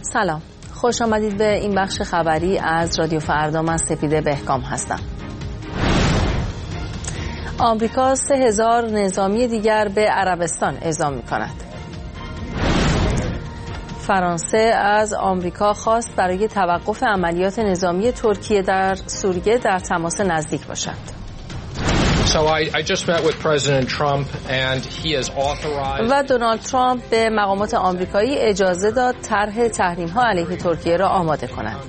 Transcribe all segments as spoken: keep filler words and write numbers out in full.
سلام، خوش آمدید به این بخش خبری از رادیو فردا. من سپیده بهکام هستم. آمریکا سه هزار نظامی دیگر به عربستان اعزام می کند. فرانسه از آمریکا خواست برای توقف عملیات نظامی ترکیه در سوریه در تماس نزدیک باشد. So I, I just met with President Trump and he has authorized... و دونالد ترامپ به مقامات آمریکایی اجازه داد طرح تحریم‌ها علیه ترکیه را آماده کنند.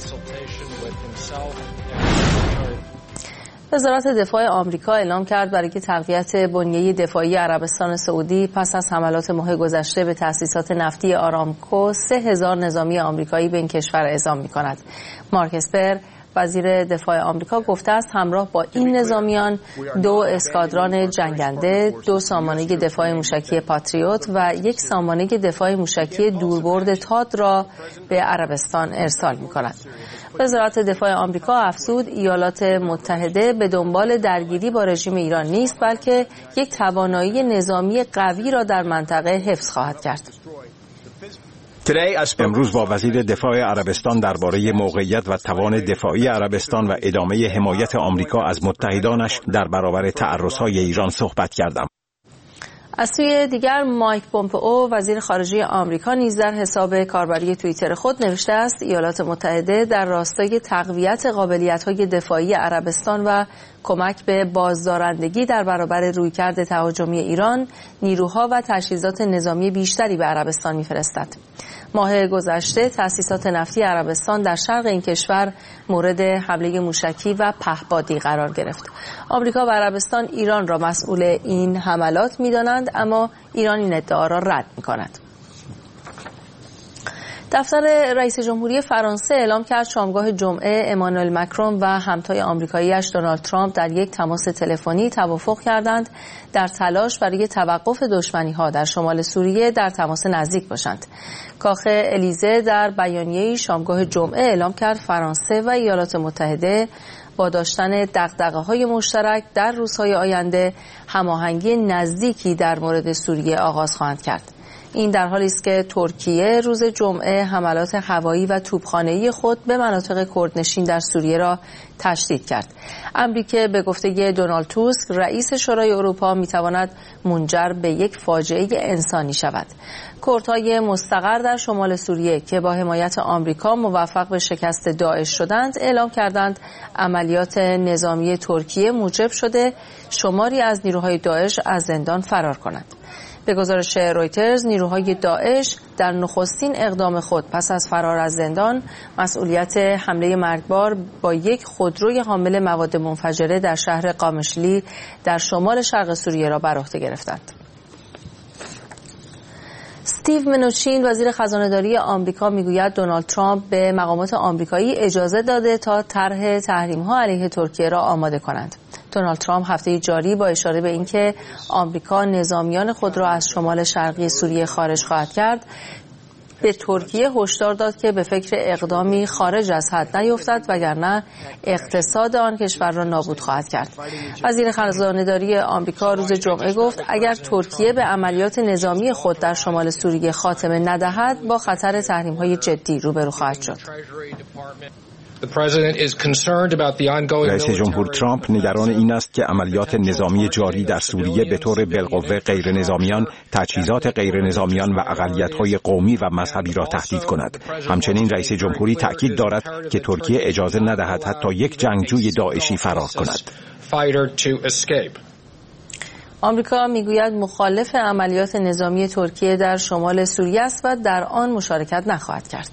وزارت دفاع آمریکا اعلام کرد برای تقویت بنیه دفاعی عربستان سعودی پس از حملات ماه گذشته به تأسیسات نفتی آرامکو سه هزار نظامی آمریکایی به این کشور اعزام می‌کند. مارک اسپر وزیر دفاع آمریکا گفته است همراه با این نظامیان دو اسکادران جنگنده، دو سامانه دفاع موشکی پاتریوت و یک سامانه دفاع موشکی دوربرد تاد را به عربستان ارسال می‌کند. وزارت دفاع آمریکا افزود ایالات متحده به دنبال درگیری با رژیم ایران نیست، بلکه یک توانایی نظامی قوی را در منطقه حفظ خواهد کرد. امروز با وزیر دفاع عربستان درباره موقعیت و توان دفاعی عربستان و ادامه حمایت آمریکا از متحدانش در برابر تعرض‌های ایران صحبت کردم. از سوی دیگر مایک پومپئو وزیر خارجه آمریکا نیز در حساب کاربری توییتر خود نوشته است ایالات متحده در راستای تقویت قابلیت‌های دفاعی عربستان و کمک به بازدارندگی در برابر رویکرد تهاجمی ایران نیروها و تجهیزات نظامی بیشتری به عربستان می‌فرستد. ماه گذشته تأسیسات نفتی عربستان در شرق این کشور مورد حمله موشکی و پهپادی قرار گرفت. آمریکا و عربستان ایران را مسئول این حملات می‌دانند، اما ایران این ادعا را رد می‌کند. دفتر رئیس جمهوری فرانسه اعلام کرد شامگاه جمعه امانوئل مکرون و همتای آمریکایی‌اش دونالد ترامپ در یک تماس تلفنی توافق کردند در تلاش برای توقف دشمنی‌ها در شمال سوریه در تماس نزدیک باشند. کاخ الیزه در بیانیه‌ای شامگاه جمعه اعلام کرد فرانسه و ایالات متحده با داشتن دغدغه‌های مشترک در روزهای آینده هماهنگی نزدیکی در مورد سوریه آغاز خواهند کرد. این در حالی است که ترکیه روز جمعه حملات هوایی و توپخانه‌ای خود به مناطق کردنشین در سوریه را تشدید کرد. امری که به گفته دونالد توسک رئیس شورای اروپا می‌تواند منجر به یک فاجعه انسانی شود. کردهای مستقر در شمال سوریه که با حمایت آمریکا موفق به شکست داعش شدند اعلام کردند عملیات نظامی ترکیه موجب شده شماری از نیروهای داعش از زندان فرار کنند. به گزارش رویترز نیروهای داعش در نخستین اقدام خود پس از فرار از زندان مسئولیت حمله مرگبار با یک خودروی حامل مواد منفجره در شهر قامشلی در شمال شرق سوریه را بر عهده گرفتند. استیو منوچین وزیر خزانه‌داری آمریکا میگوید دونالد ترامپ به مقامات آمریکایی اجازه داده تا طرح تحریم‌ها علیه ترکیه را آماده کنند. دونالد ترامپ هفته جاری با اشاره به اینکه آمریکا نظامیان خود را از شمال شرقی سوریه خارج خواهد کرد به ترکیه هشدار داد که به فکر اقدامی خارج از حد نیفتد وگرنه اقتصاد آن کشور را نابود خواهد کرد. وزیر خزانه‌داری آمریکا روز جمعه گفت اگر ترکیه به عملیات نظامی خود در شمال سوریه خاتمه ندهد با خطر تحریم‌های جدی روبرو خواهد شد. رئیس جمهور ترامپ نگران این است که عملیات نظامی جاری در سوریه به طور بالقوه غیر نظامیان، تجهیزات غیر نظامیان و اقلیت‌های قومی و مذهبی را تهدید کند. همچنین رئیس جمهوری تأکید دارد که ترکیه اجازه ندهد حتی یک جنگجوی داعشی فرار کند. آمریکا میگوید مخالف عملیات نظامی ترکیه در شمال سوریه است و در آن مشارکت نخواهد کرد.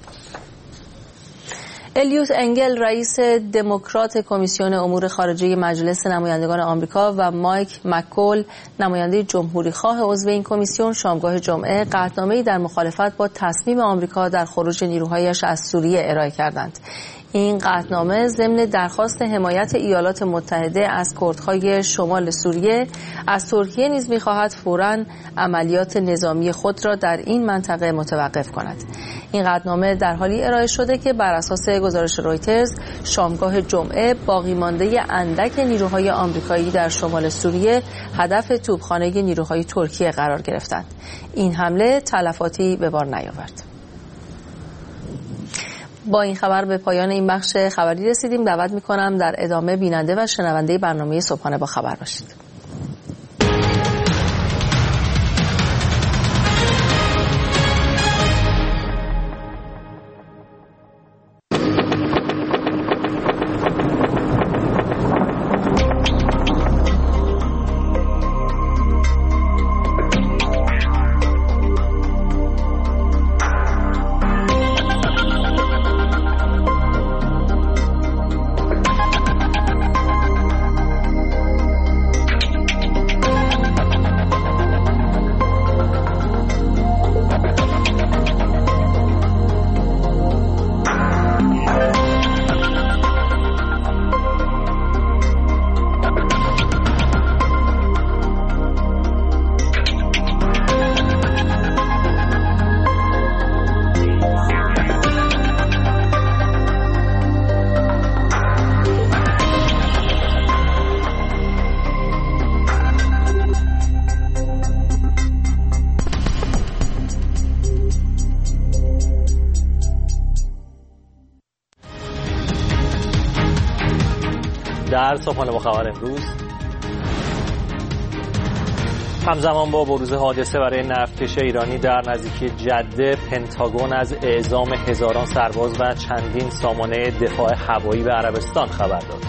الیوت انگل رئیس دموکرات کمیسیون امور خارجه مجلس نمایندگان آمریکا و مایک مککول نماینده جمهوری خواه عضو این کمیسیون شامگاه جمعه قطعنامه‌ای در مخالفت با تصمیم آمریکا در خروج نیروهایش از سوریه ارائه کردند. این قطعنامه ضمن درخواست حمایت ایالات متحده از کردهای شمال سوریه از ترکیه نیز می‌خواهد فوراً عملیات نظامی خود را در این منطقه متوقف کند. این قطعنامه در حالی ارائه شده که بر اساس گزارش رویترز شامگاه جمعه باقی مانده اندک نیروهای آمریکایی در شمال سوریه هدف توپخانه نیروهای ترکیه قرار گرفتند. این حمله تلفاتی به بار نیاورد. با این خبر به پایان این بخش خبری رسیدیم. دعوت می‌کنم در ادامه بیننده و شنونده برنامه صبحانه با خبر باشید. در صبحانه با خبر امروز، همزمان با بروز حادثه برای نفتکش ایرانی در نزدیکی جده، پنتاگون از اعزام هزاران سرباز و چندین سامانه دفاع هوایی به عربستان خبر داد.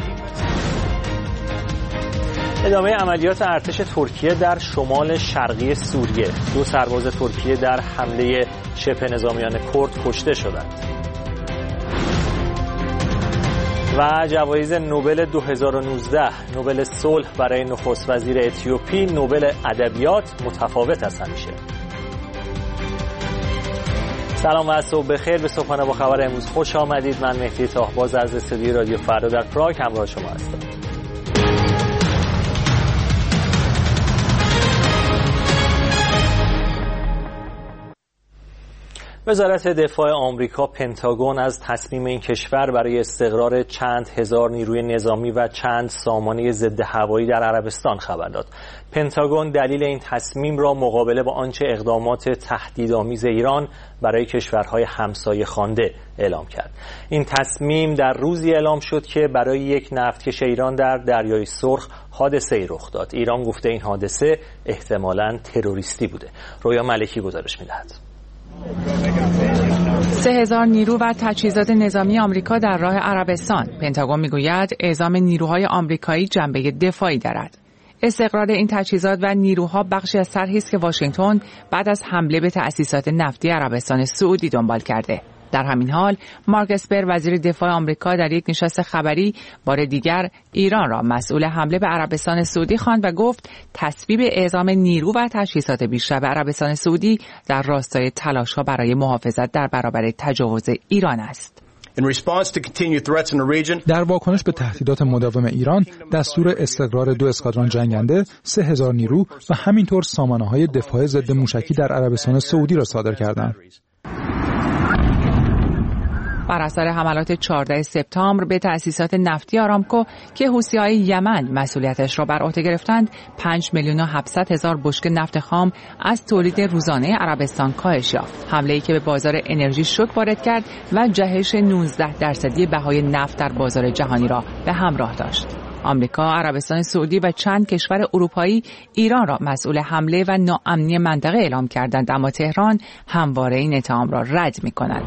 ادامه عملیات ارتش ترکیه در شمال شرقی سوریه، دو سرباز ترکیه در حمله شبه نظامیان کرد کشته شدند. و جوایز نوبل دو هزار و نوزده، نوبل صلح برای نخست وزیر اتیوپی، نوبل ادبیات متفاوت از همیشه. سلام و صبح بخیر، به صبحانه با خبر امروز خوش آمدید. من مهدی طاهباز از استودیوی رادیو فردا در پراگ همراه شما هستم. وزارت دفاع آمریکا پنتاگون از تصمیم این کشور برای استقرار چند هزار نیروی نظامی و چند سامانه ضد هوایی در عربستان خبر داد. پنتاگون دلیل این تصمیم را مقابله با آنچه اقدامات تهدیدآمیز ایران برای کشورهای همسایه خوانده اعلام کرد. این تصمیم در روزی اعلام شد که برای یک نفتکش ایران در دریای سرخ حادثه‌ای رخ داد. ایران گفته این حادثه احتمالاً تروریستی بوده. رویا ملکی گزارش می‌دهد. سه هزار نیرو و تجهیزات نظامی آمریکا در راه عربستان. پنتاگون میگوید اعزام نیروهای آمریکایی جنبه دفاعی دارد. استقرار این تجهیزات و نیروها بخشی از طرحی است که واشنگتن بعد از حمله به تأسیسات نفتی عربستان سعودی دنبال کرده. در همین حال مارک اسپر وزیر دفاع آمریکا در یک نشست خبری بار دیگر ایران را مسئول حمله به عربستان سعودی خواند و گفت تصویب اعزام نیرو و تجهیزات بیشتر به عربستان سعودی در راستای تلاش‌ها برای محافظت در برابر تجاوز ایران است. در واکنش به تهدیدات مداوم ایران، دستور استقرار دو اسکادران جنگنده، سه هزار نیرو و همینطور سامانه‌های دفاع ضد موشکی در عربستان سعودی را صادر کردند. بر اثر حملات چهاردهم سپتامبر به تأسیسات نفتی آرامکو که حوثی‌های یمن مسئولیتش را بر عهده گرفتند، پنج میلیون و هفتصد هزار بشکه نفت خام از تولید روزانه عربستان کاهش یافت. حمله‌ای که به بازار انرژی شوک وارد کرد و جهش نوزده درصدی بهای نفت در بازار جهانی را به همراه داشت. آمریکا، عربستان سعودی و چند کشور اروپایی ایران را مسئول حمله و ناامنی منطقه اعلام کردند، اما تهران همواره این اتهام را رد می‌کند.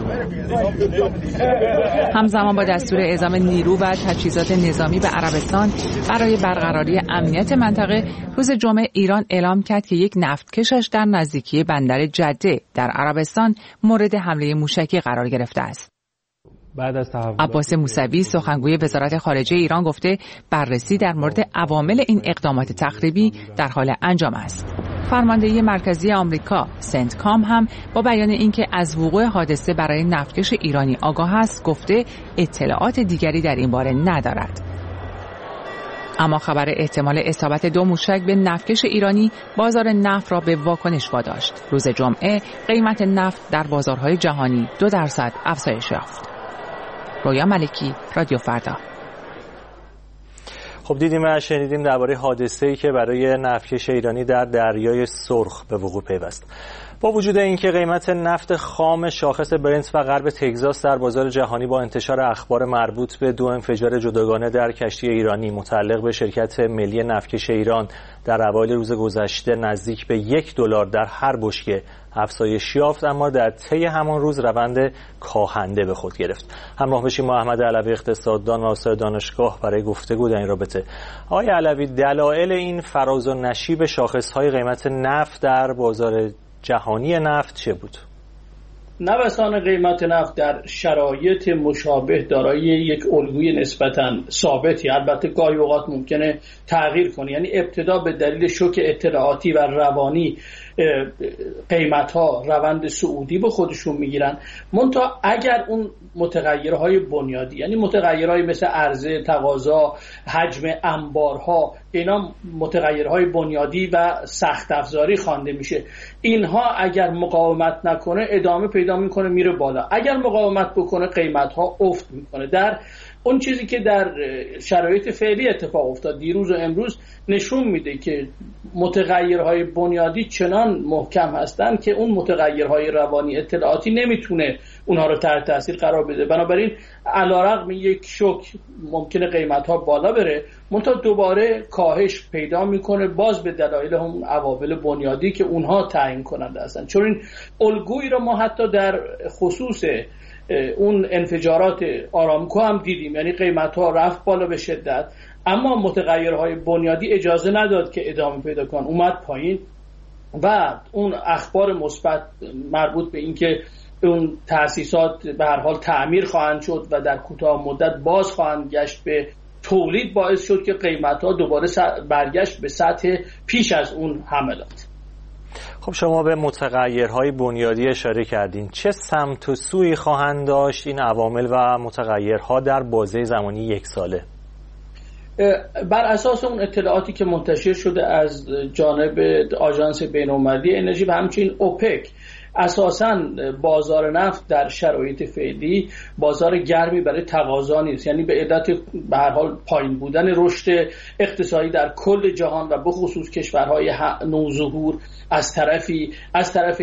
همزمان با دستور اعزام نیرو و تجهیزات نظامی به عربستان برای برقراری امنیت منطقه، روز جمعه ایران اعلام کرد که یک نفتکشش در نزدیکی بندر جده در عربستان مورد حمله موشکی قرار گرفته است. بعد از عباس موسوی سخنگوی وزارت خارجه ایران گفته بررسی در مورد عوامل این اقدامات تخریبی در حال انجام است. فرماندهی مرکزی آمریکا سنتکام هم با بیان اینکه از وقوع حادثه برای نفتکش ایرانی آگاه است، گفته اطلاعات دیگری در این باره ندارد. اما خبر احتمال اصابت دو موشک به نفتکش ایرانی بازار نفت را به واکنش واداشت. روز جمعه قیمت نفت در بازارهای جهانی دو درصد افزایش یافت. رویا ملکی، رادیو فردا. خب دیدیم و شنیدیم درباره حادثه‌ای که برای نفتکش ایرانی در دریای سرخ به وقوع پیوست. با وجود اینکه قیمت نفت خام شاخص برنت و غرب تگزاس در بازار جهانی با انتشار اخبار مربوط به دو انفجار جداگانه در کشتی ایرانی متعلق به شرکت ملی نفتکش ایران در اوایل روز گذشته نزدیک به یک دلار در هر بشکه افزایش یافت، اما در طی همان روز روند کاهنده به خود گرفت. همراه بشیم با احمد علوی اقتصاددان و استاد دانشگاه برای گفتگو در این رابطه. آقای علوی، دلایل این فراز و نشیب شاخص‌های قیمت نفت در بازار جهانی نفت چه بود؟ نوسان قیمت نفت در شرایط مشابه دارای یک الگوی نسبتاً ثابتی، البته گاهی اوقات ممکنه تغییر کنه. یعنی ابتدا به دلیل شوک اطلاعاتی و روانی قیمت‌ها روند صعودی به خودشون میگیرن، منتها اگر اون متغیرهای بنیادی، یعنی متغیرهای مثل عرضه، تقاضا، حجم انبارها، اینا متغیرهای بنیادی و سخت افزاری خوانده میشه، اینها اگر مقاومت نکنه ادامه پیدا میکنه میره بالا، اگر مقاومت بکنه قیمت‌ها افت میکنه. در اون چیزی که در شرایط فعلی اتفاق افتاد دیروز و امروز نشون میده که متغیرهای بنیادی چنان محکم هستن که اون متغیرهای روانی اطلاعاتی نمیتونه اونها رو تحت تاثیر قرار بده. بنابراین علیرغم یک شوک ممکنه قیمت‌ها بالا بره، منتها دوباره کاهش پیدا میکنه، باز به دلایل هم عوامل بنیادی که اونها تعیین کننده هستن. چون این الگویی رو ما حتی در خصوص اون انفجارات آرامکو هم دیدیم، یعنی قیمت‌ها رفت بالا به شدت، اما متغیرهای بنیادی اجازه نداد که ادامه پیدا کنن، اومد پایین و اون اخبار مثبت مربوط به اینکه اون تأسیسات به هر حال تعمیر خواهند شد و در کوتاه مدت باز خواهند گشت به تولید، باعث شد که قیمت‌ها دوباره برگشت به سطح پیش از اون حملات. خب شما به متغیرهای بنیادی اشاره کردین، چه سمت و سویی خواهند داشت این عوامل و متغیرها در بازه زمانی یک ساله؟ بر اساس اون اطلاعاتی که منتشر شده از جانب آژانس بین‌المللی انرژی و همچنین اوپک، اساساً بازار نفت در شرایط فعلی بازار گرمی برای تقاضا نیست، یعنی به علت به هر حال پایین بودن رشد اقتصادی در کل جهان و به خصوص کشورهای نوظهور از طرفی از طرف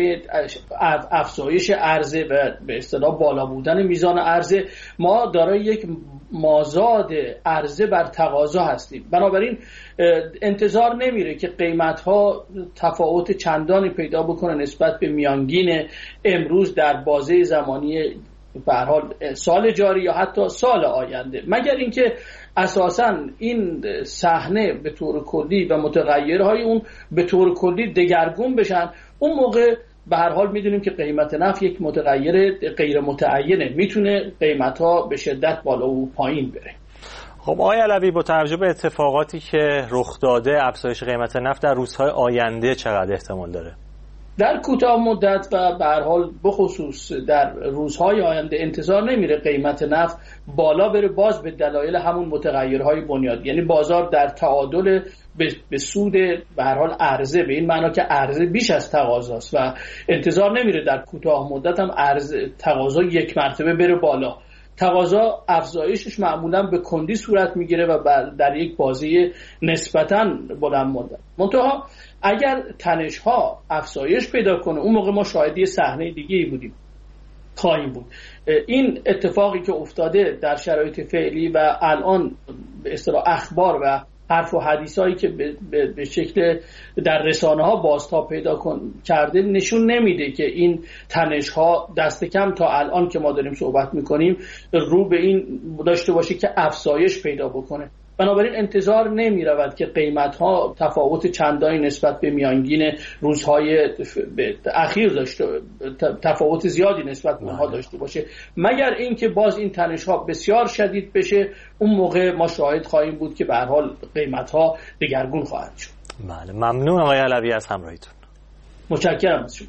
افزایش عرضه و به اصطلاح بالا بودن میزان عرضه، ما دارای یک مازاد عرضه بر تقاضا هستیم. بنابراین انتظار نمیره که قیمت‌ها تفاوت چندانی پیدا بکنه نسبت به میانگین امروز در بازه زمانی به هر حال سال جاری یا حتی سال آینده، مگر اینکه اساساً این صحنه به طور کلی و متغیرهای اون به طور کلی دگرگون بشن. اون موقع به هر حال میدونیم که قیمت نفت یک متغیر غیر متعینه، میتونه قیمت‌ها به شدت بالا و پایین بره. خب آقای علوی، با توجه به اتفاقاتی که رخ داده افزایش قیمت نفت در روزهای آینده چقدر احتمال داره؟ در کوتاه مدت و به هر حال بخصوص در روزهای آینده انتظار نمیره قیمت نفت بالا بره، باز به دلایل همون متغیرهای بنیادی، یعنی بازار در تعادل به سود به هر حال عرضه، به این معنا که عرضه بیش از تقاضاست و انتظار نمیره در کوتاه مدت هم عرضه تقاضا یک مرتبه بره بالا. تقاضا افزایشش معمولا به کندی صورت میگیره و در یک بازی نسبتاً بلند مدت. منتها اگر تنش ها افزایش پیدا کنه، اون موقع ما شاهدی صحنه دیگه‌ای بودیم خواهیم بود. این اتفاقی که افتاده در شرایط فعلی و الان به اصطلاح اخبار و حرف و حدیثایی که به, به, به شکل در رسانه ها بازتاب پیدا کرده نشون نمیده که این تنش ها دست کم تا الان که ما داریم صحبت میکنیم رو به این داشته باشه که افزایش پیدا بکنه. بنابراین انتظار نمی رود که قیمت ها تفاوت چندانی نسبت به میانگین روزهای اخیر داشته، تفاوت زیادی نسبت به اونها داشته باشه، مگر اینکه باز این تنش ها بسیار شدید بشه. اون موقع ما شاهد خواهیم بود که به هر حال قیمت ها دگرگون خواهد شد. بله، ممنون آقای علوی از همراهیتون. متشکرم از شما.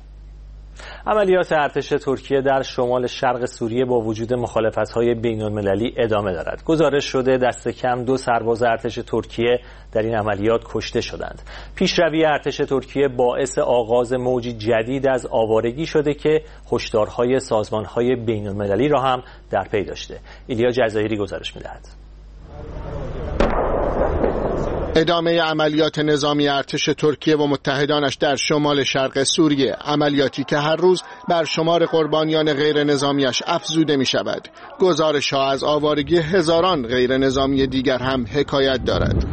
عملیات ارتش ترکیه در شمال شرق سوریه با وجود مخالفت‌های بین‌المللی ادامه دارد. گزارش شده دست کم دو سرباز ارتش ترکیه در این عملیات کشته شدند. پیشروی ارتش ترکیه باعث آغاز موجی جدید از آوارگی شده که هشدارهای سازمان‌های بین‌المللی را هم در پی داشته. ایلیا جزایری گزارش می‌دهد. ادامه عملیات نظامی ارتش ترکیه و متحدانش در شمال شرق سوریه، عملیاتی که هر روز بر شمار قربانیان غیر نظامیش افزوده می شود. گزارش‌ها از آوارگی هزاران غیر نظامی دیگر هم حکایت دارد.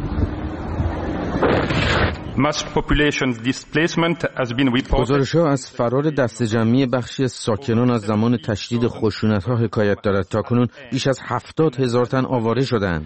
گزارش‌ها از فرار دسته‌جمعی بخشی از ساکنان از زمان تشدید خشونت‌ها حکایت دارد. تاکنون بیش از هفتاد هزار تن آواره شدند.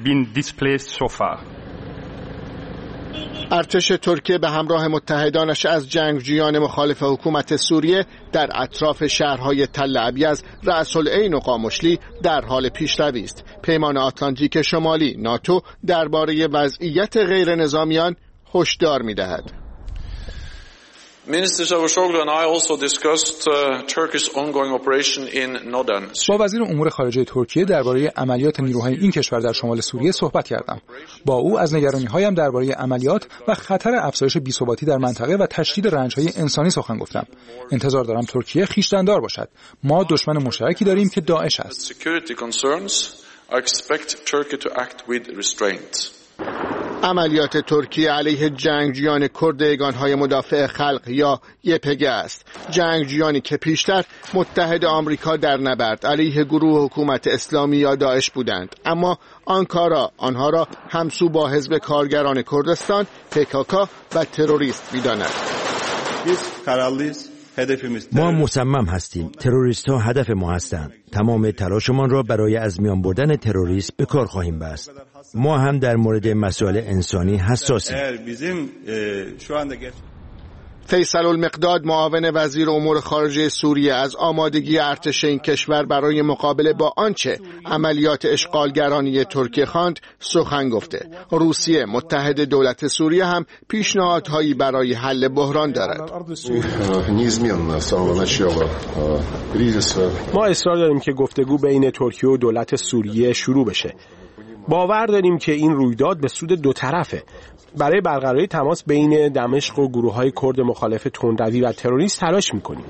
ارتش ترکیه به همراه متحدانش از جنگجویان مخالف حکومت سوریه در اطراف شهرهای تل ابیض، رأس العین و قامشلی در حال پیشروی است. پیمان آتلانتیک شمالی ناتو درباره وضعیت غیر نظامیان هشدار می‌دهد. با وزیر امور خارجه ترکیه درباره عملیات نیروهای این کشور در شمال سوریه صحبت کردم. با او از نگرانی‌هایم درباره عملیات و خطر افزایش بی‌ثباتی در منطقه و تشدید رنج‌های انسانی سخن گفتم. انتظار دارم ترکیه خویشتن‌دار باشد. ما دشمن مشترکی داریم که داعش است. عملیات ترکیه علیه جنگجویان کرد یگانهای مدافع خلق یا یه پی جی است. جنگجویانی که پیشتر متحد آمریکا در نبرد علیه گروه حکومت اسلامی یا داعش بودند، اما آنکارا آنها را همسو با حزب کارگران کردستان پی کی کی و تروریست می‌داند. ما مصمم هستیم. تروریست ها هدف ما هستند. تمام تلاشمان را برای از میان بردن تروریست به کار خواهیم بست. ما هم در مورد مسائل انسانی حساسیم. فیصل المقداد معاون وزیر امور خارجه سوریه از آمادگی ارتش این کشور برای مقابله با آنچه عملیات اشغالگرانی ترکیه خواند سخن گفته. روسیه متحد دولت سوریه هم پیشنهادهایی برای حل بحران دارد. ما اصرار داریم که گفتگو بین ترکیه و دولت سوریه شروع بشه. باور داریم که این رویداد به سود دو طرفه. برای برقراری تماس بین دمشق و گروه‌های کرد مخالف تندروی و تروریست تلاش می‌کنیم.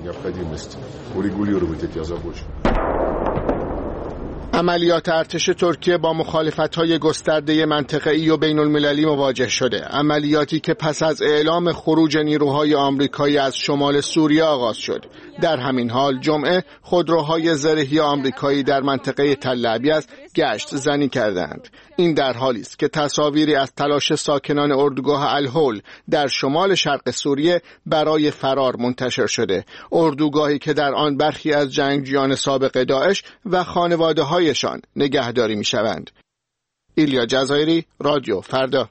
عملیات ارتش ترکیه با مخالفت‌های گسترده منطقه‌ای و بین‌المللی مواجه شده. عملیاتی که پس از اعلام خروج نیروهای آمریکایی از شمال سوریه آغاز شد. در همین حال جمعه خودروهای زرهی آمریکایی در منطقه تل ابیض گشت زنی کردند. این در حالی است که تصاویری از تلاش ساکنان اردوگاه الهول در شمال شرق سوریه برای فرار منتشر شده. اردوگاهی که در آن برخی از جنگجویان سابق داعش و خانواده‌هایشان نگهداری می‌شوند. ایلیا جزایری، رادیو فردا.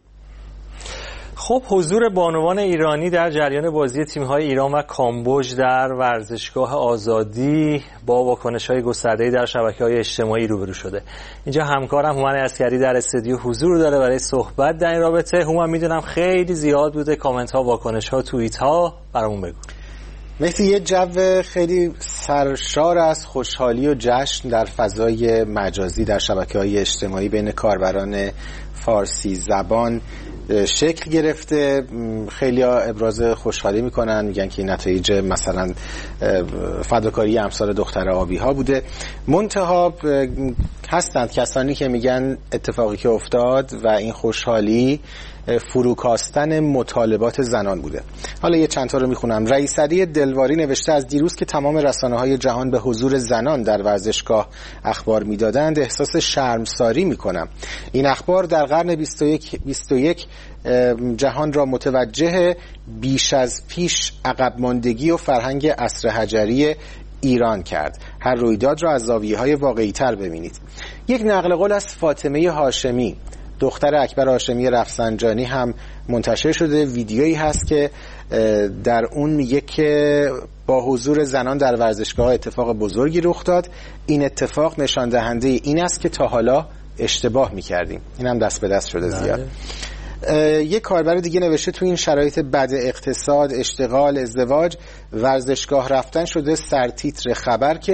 خب حضور بانوان ایرانی در جریان بازی تیم‌های ایران و کامبوج در ورزشگاه آزادی با واکنش‌های گسترده‌ای در شبکه‌های اجتماعی روبرو شده. اینجا همکارم هومن عسکری در استودیو حضور داره برای صحبت در این رابطه. هومن، میدونم خیلی زیاد بوده کامنت‌ها، واکنش‌ها، توییت‌ها، برامون بگو. مثل یه جو خیلی سرشار از خوشحالی و جشن در فضای مجازی در شبکه‌های اجتماعی بین کاربران فارسی زبان شکل گرفته. خیلی ها ابراز خوشحالی میکنن، میگن که این نتایج مثلا فداکاری امثال دختر آبی ها بوده. منتها هستند کسانی که میگن اتفاقی که افتاد و این خوشحالی فروکاستن مطالبات زنان بوده. حالا یه چند تا رو میخونم. رئیس علی دلواری نوشته از دیروز که تمام رسانه‌های جهان به حضور زنان در ورزشگاه اخبار میدادند احساس شرمساری میکنم. این اخبار در قرن بیست و یک جهان را متوجه بیش از پیش عقب ماندگی و فرهنگ عصر حجری ایران کرد. هر رویداد را از زاویه‌های واقعی‌تر ببینید. یک نقل قول از فاطمه هاشمی، دختر اکبر هاشمی رفسنجانی هم منتشر شده. ویدیویی هست که در اون میگه که با حضور زنان در ورزشگاه اتفاق بزرگی رخ داد. این اتفاق نشان دهنده این است که تا حالا اشتباه میکردیم. این هم دست به دست شده زیاد. یک کاربر دیگه نوشته تو این شرایط بد اقتصاد، اشتغال، ازدواج، ورزشگاه رفتن شده سرتیتر خبر که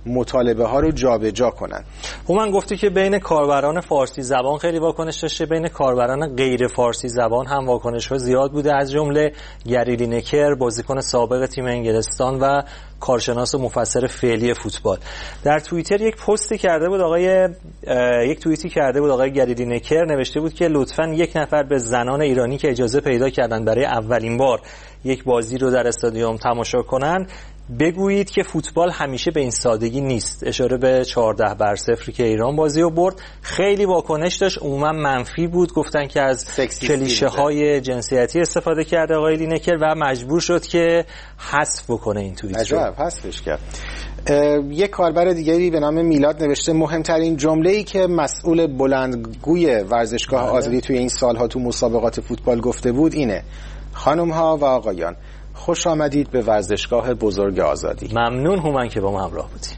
مطالبه ها رو جابجا کنن. هومن گفتی که بین کاربران فارسی زبان خیلی واکنش داشته، بین کاربران غیر فارسی زبان هم واکنش ها زیاد بوده، از جمله گری لینکر بازیکن سابق تیم انگلستان و کارشناس و مفسر فعلی فوتبال در توییتر یک پستی کرده بود آقای یک توییتی کرده بود آقای گری لینکر، نوشته بود که لطفاً یک نفر به زنان ایرانی که اجازه پیدا کردن برای اولین بار یک بازی رو در استادیوم تماشا کنن بگویید که فوتبال همیشه به این سادگی نیست. اشاره به چهارده بر صفری که ایران بازی رو برد. خیلی واکنش داشت، عموما منفی بود، گفتن که از کلیشه های جنسیتی استفاده کرده آقای لینکر و مجبور شد که حذف بکنه این توییت رو. عجب، حذفش کرد. یک کاربر دیگری به نام میلاد نوشته مهمترین جمله‌ای که مسئول بلندگوی ورزشگاه آزادی توی این سالها تو مسابقات فوتبال گفته بود اینه: خانم‌ها و آقایان، خوش آمدید به ورزشگاه بزرگ آزادی. ممنون هومن که با ما همراه بودی.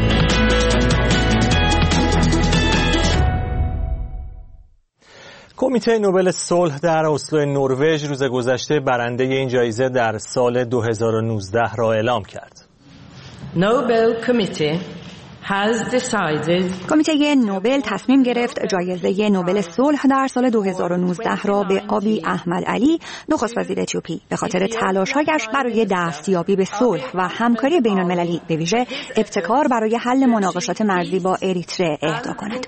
کمیته نوبل صلح در اسلو نروژ روز گذشته برنده این جایزه در سال دو هزار و نوزده را اعلام کرد. Nobel Committee کمیته نوبل تصمیم گرفت جایزه نوبل صلح در سال دو هزار و نوزده را به آبی احمد علی، نخست وزیر اتیوپی، به خاطر تلاش‌هایش برای دستیابی به صلح و همکاری بین‌المللی به ویژه ابتکار برای حل مناقشات مرزی با اریتره اهدا کند.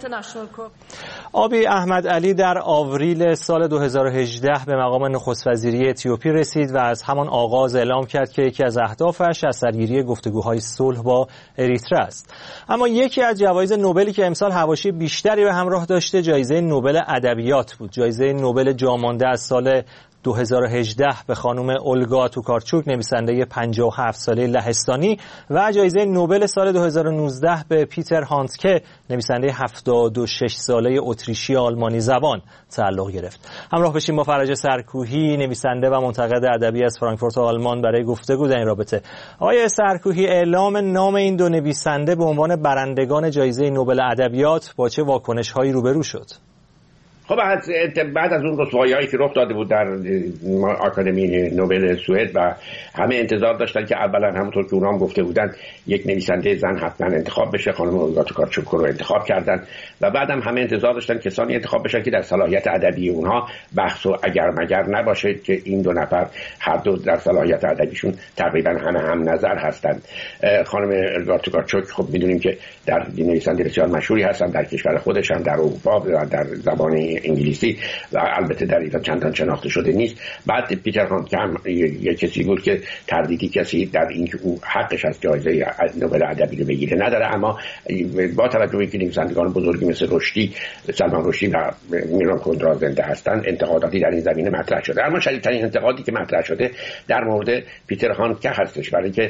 آبی احمد علی در آوریل سال دو هزار و هجده به مقام نخست وزیری اتیوپی رسید و از همان آغاز اعلام کرد که یکی از اهدافش اثرگیری گفتگوهای صلح با اریتره است. اما یکی از جوایز نوبلی که امسال حواشی بیشتری به همراه داشته جایزه نوبل ادبیات بود. جایزه نوبل جامانده از سال دو هزار و هجده به خانم اولگا توکارچوک، نویسنده پنجاه و هفت ساله لهستانی، و جایزه نوبل سال دو هزار و نوزده به پیتر هاندکه، نویسنده هفتاد و شش ساله اتریشی آلمانی زبان تعلق گرفت. همراه بشیم با فرج سرکوهی، نویسنده و منتقد ادبی از فرانکفورت آلمان، برای گفتگو در این رابطه. آقای سرکوهی، اعلام نام این دو نویسنده به عنوان برندگان جایزه نوبل ادبیات با چه واکنش‌هایی روبرو شد؟ خب بعد از اون رسوایی‌هایی که رخ داده بود در آکادمی نوبل سوئد و همه انتظار داشتن که اولا همونطور که اونام گفته بودن یک نویسنده زن حتما انتخاب بشه، خانم اولگا توکارچوک رو انتخاب کردن و بعدم همه انتظار داشتن کسانی انتخاب بشن که در صلاحیت ادبی اونها بحث و اگر مگر نباشه، که این دو نفر هر دو در صلاحیت ادبیشون تقریبا همه هم نظر هستند. خانم اولگا توکارچوک خب میدونیم که در نویسنده بسیار مشهوری هستن در کشور خودش هم، در اروپا و در زبان انگلیسی و البته در ایران چندان شناخته شده نیست. بعد پیتر هاندکه هم یک کسی بود که تردیدی کسی در این که او حقش از جایزه نوبل ادبی رو بگیره نداره، اما با توجه به اینکه نویسندگان بزرگی مثل رشدی، سلمان رشدی و میران کندرا زنده هستند، انتقاداتی در این زمینه مطرح شده. اما شدیدترین انتقادی که مطرح شده در مورد پیتر هاندکه هستش، برای که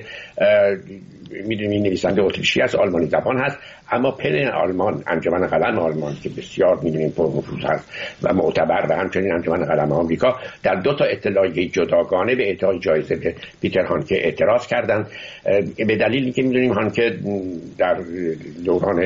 میدونیم نویسنده اتریشی است، آلمانی زبان هست، اما پن آلمان، انجمن قلم آلمان که بسیار میدونیم پرنفوذ هست و معتبر، و همچنین انجمن قلم آمریکا در دو تا اطلاعیه جداگانه به اعطای جایزه به پیتر هاندکه اعتراض کردند، به دلیلی که میدونیم هاندکه در دوران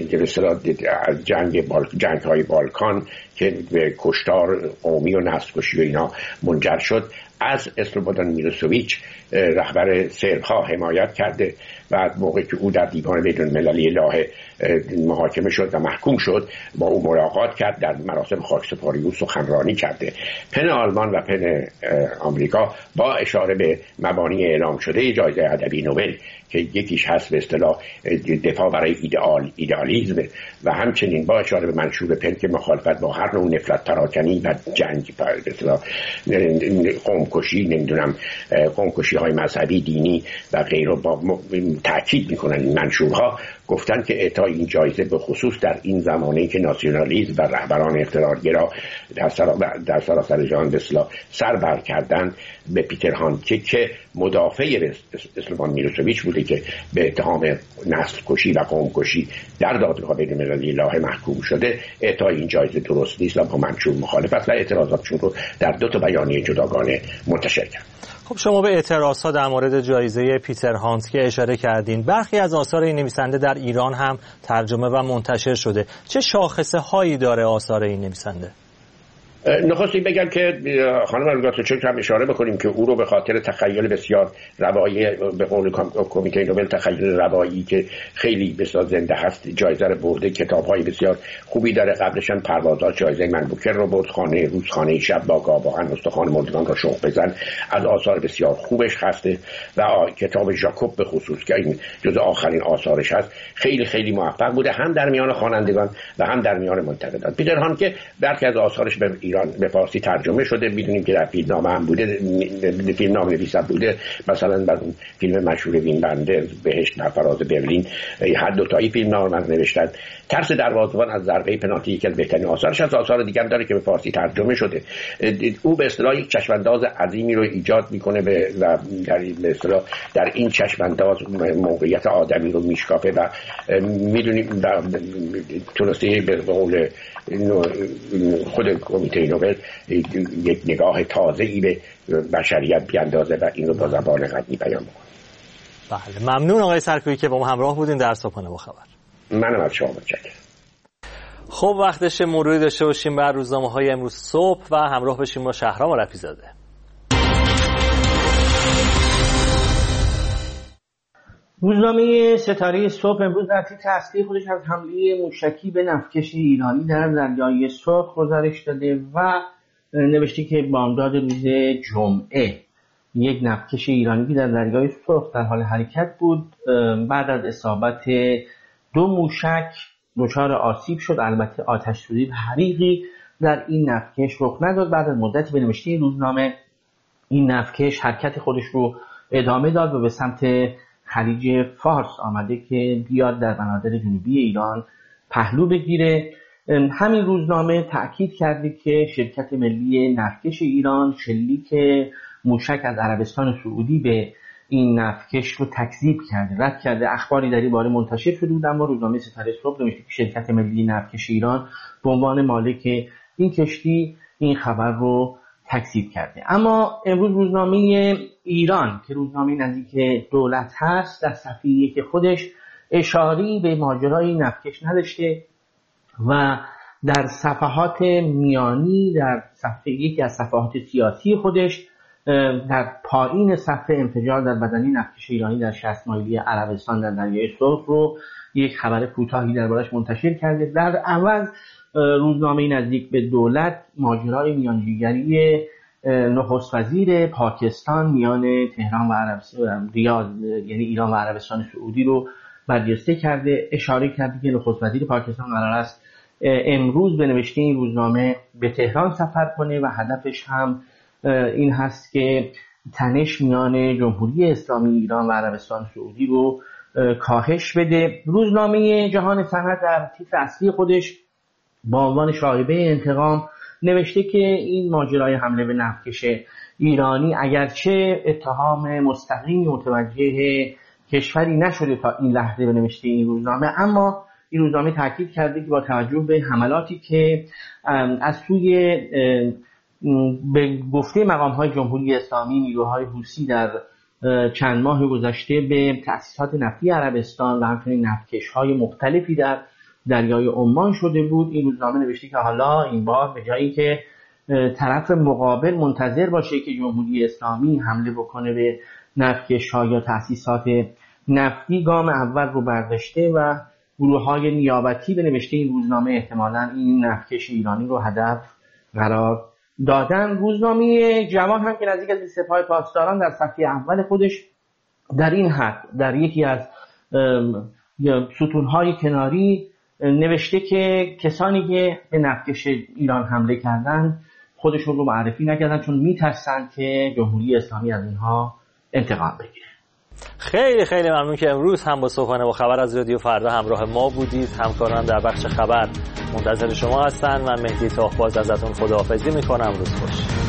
جنگ بال... جنگ های بالکان که به کشتار قومی و نسل‌کشی و اینا منجر شد، از اسلوبودان میلوسوویچ رهبر سرب‌ها حمایت کرده و موقعی که او در دیوان بین‌المللی لاهه محاکمه شد و محکوم شد با او ملاقات کرد، در مراسم خاکسپاری او سخنرانی کرده. پن آلمان و پن آمریکا با اشاره به مبانی اعلام شده جایزه ادبی نوبل که یکیش هست به اصطلاح دفاع برای ایدئال ایدئالیسم و همچنین با اشاره به منشور پن که مخالفت با هر نوع نفرت پراکنی و جنگ به اصطلاح قومکشی، نمیدونم قومکشی های مذهبی، دینی و غیره با تاکید میکنن این منشورها، گفتن که اعطای این جایزه به خصوص در این زمانه‌ای که ناسیونالیسم و رهبران اقتدارگرا در سرا در سراسر جهان به اصطلاح سر بر کردن، به پیتر هاندکه که مدافع اسلوبان میلوسوویچ بوده که به اتهام نسل کشی و قوم کشی در دادگاه بین‌المللی لاهه محکوم شده، اعطای این جایزه درست نیست و با منشور مخالفت و اعتراضاتشون رو در دو تا بیانیه جداگانه منتشر کرد. خب شما به اعتراضها در مورد جایزه پیتر هاندکه اشاره کردین. برخی از آثار این نویسنده در ایران هم ترجمه و منتشر شده. چه شاخصه هایی داره آثار این نویسنده؟ نخستی بگم که خانم الگاتوچک هم اشاره بکنیم که او رو به خاطر تخیل بسیار روایی، به قول کمیته نوبل تخیل روایی که خیلی بسیار زنده هست، جایزه رو برده. کتاب‌های بسیار خوبی داره. قبلش هم پروازات جایزه منبوکر رو برد. خانه روزخانه شب با گاوان استخوان مردگان را شوق بزن از آثار بسیار خوبش هسته و کتاب ژاکوب به خصوص که این جز آخرین آثارش هست خیلی خیلی موفق بوده، هم در میان خوانندگان و هم در میان منتقدان. پیتر هان که برخی از آثارش به ایران به فارسی ترجمه شده، میدونیم که در فیلمنامه هم بوده، فیلمنامه نویس بود. مثلا در اون فیلم مشهور وین وندرز بهشت در فراز برلین هر دو تایی فیلمنامه نوشتن. ترس دروازه‌بان از ضربه پنالتی یکی از بهترین آثارش از آثار دیگه هم داره که به فارسی ترجمه شده. او به اصطلاح یک چشمانداز عظیمی رو ایجاد میکنه به و در به اصطلاح در این چشمانداز موقعیت آدمی رو میشکافه و میدونیم تونسته به قول خود کمیته نوبل یک نگاه تازه‌ای به بشریت بیاندازه و این رو با زبان قدیمی بیان بکنه. بله، ممنون آقای سرکویی که با ما همراه بودین در صبحانه با خبر. منم از شما متشکرم. خب وقتش مروری داشته باشیم بر روزنامه‌های امروز صبح و همراه بشیم با شهرام رفیع‌زاده. روزنامه ستاره صبح امروز در تیتر اصلی خودش از حمله موشکی به نفتکش ایرانی در دریای سرخ گزارش داده و نوشته که بامداد روز جمعه یک نفتکش ایرانی در دریای سرخ در حال حرکت بود. بعد از اصابت دو موشک دچار آسیب شد. البته آتش سوزی و حریقی در این نفتکش رخ نداد. بعد از مدتی به نوشته روزنامه این نفتکش حرکت خودش رو ادامه داد و به سمت خلیج فارس آمده که بیاد در بنادر جنوبی ایران پهلو بگیره. همین روزنامه تأکید کرده که شرکت ملی نفتکش ایران شلیک موشک از عربستان سعودی به این نفتکش رو تکذیب کرده، رد کرده. اخباری در این باره منتشر شده بود اما روزنامه ستاره صبح نوشته که شرکت ملی نفتکش ایران به عنوان مالک این کشتی این خبر رو تکذیب کرده. اما امروز روزنامه ایران که روزنامه نزدیک دولت هست در صفحه یک خودش اشاری به ماجرای نفتکش نداشته و در صفحات میانی در صفحه یکی از صفحات سیاسی خودش در پایین صفحه انفجار در بدنه نفتکش ایرانی در شصت مایلی عربستان در دریای سرخ رو یک خبر کوتاهی دربارش منتشر کرده. در عوض روزنامه نزدیک به دولت ماجرای میانجیگری نخست وزیر پاکستان میان تهران و عربستان ریاض یعنی ایران و عربستان سعودی رو برجسته کرده. اشاره کرده که نخست وزیر پاکستان قرار است امروز به نوشته این روزنامه به تهران سفر کنه و هدفش هم این هست که تنش میان جمهوری اسلامی ایران و عربستان سعودی رو کاهش بده. روزنامه جهان صنعت در تیتر اصلی خودش با عنوان شایبه انتقام نوشته که این ماجرای حمله به نفتکش ایرانی اگرچه اتهام مستقیم متوجه کشوری نشده تا این لحظه به نوشته این روزنامه، اما این روزنامه تاکید کرده که با توجه به حملاتی که از سوی به گفته مقام‌های جمهوری اسلامی نیروهای حوثی در چند ماه گذشته به تأسیسات نفتی عربستان و همچنین نفتکش‌های مختلفی در دریای عمان شده بود، این روزنامه نوشته که حالا این بار به جایی که طرف مقابل منتظر باشه که جمهوری اسلامی حمله بکنه به نفتکش‌ها یا تأسیسات نفتی، گام اول رو برداشته و گروه‌های نیابتی به نوشته این روزنامه احتمالاً این نفتکش ایرانی رو هدف قرار دادن. روزنامه جوان هم که نزدیک از سپاه پاسداران در صفحه اول خودش در این حد در یکی از ستون‌های کناری نوشته که کسانی که به نفتکش ایران حمله کردن خودشون رو معرفی نکردن چون میترسن که جمهوری اسلامی از اینها انتقام بگیره. خیلی خیلی ممنون که امروز هم با صبحانه با خبر از رادیو فردا همراه ما بودید. همکاران در بخش خبر منتظر شما هستن. من مهدی تاخباز ازتون خداحافظی میکنم. روز خوش.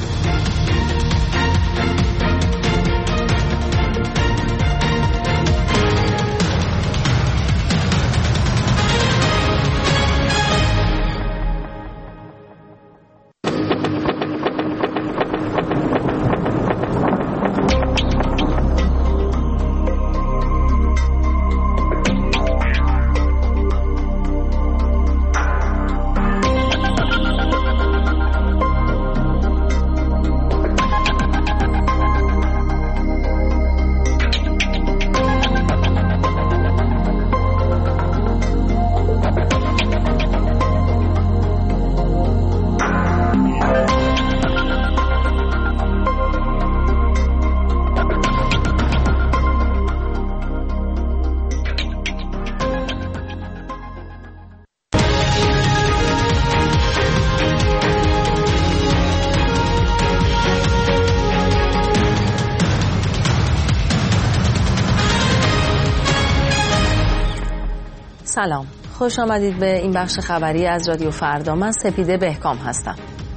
سلام، خوش آمدید به این بخش خبری از رادیو فردا. من سپیده بهکام هستم.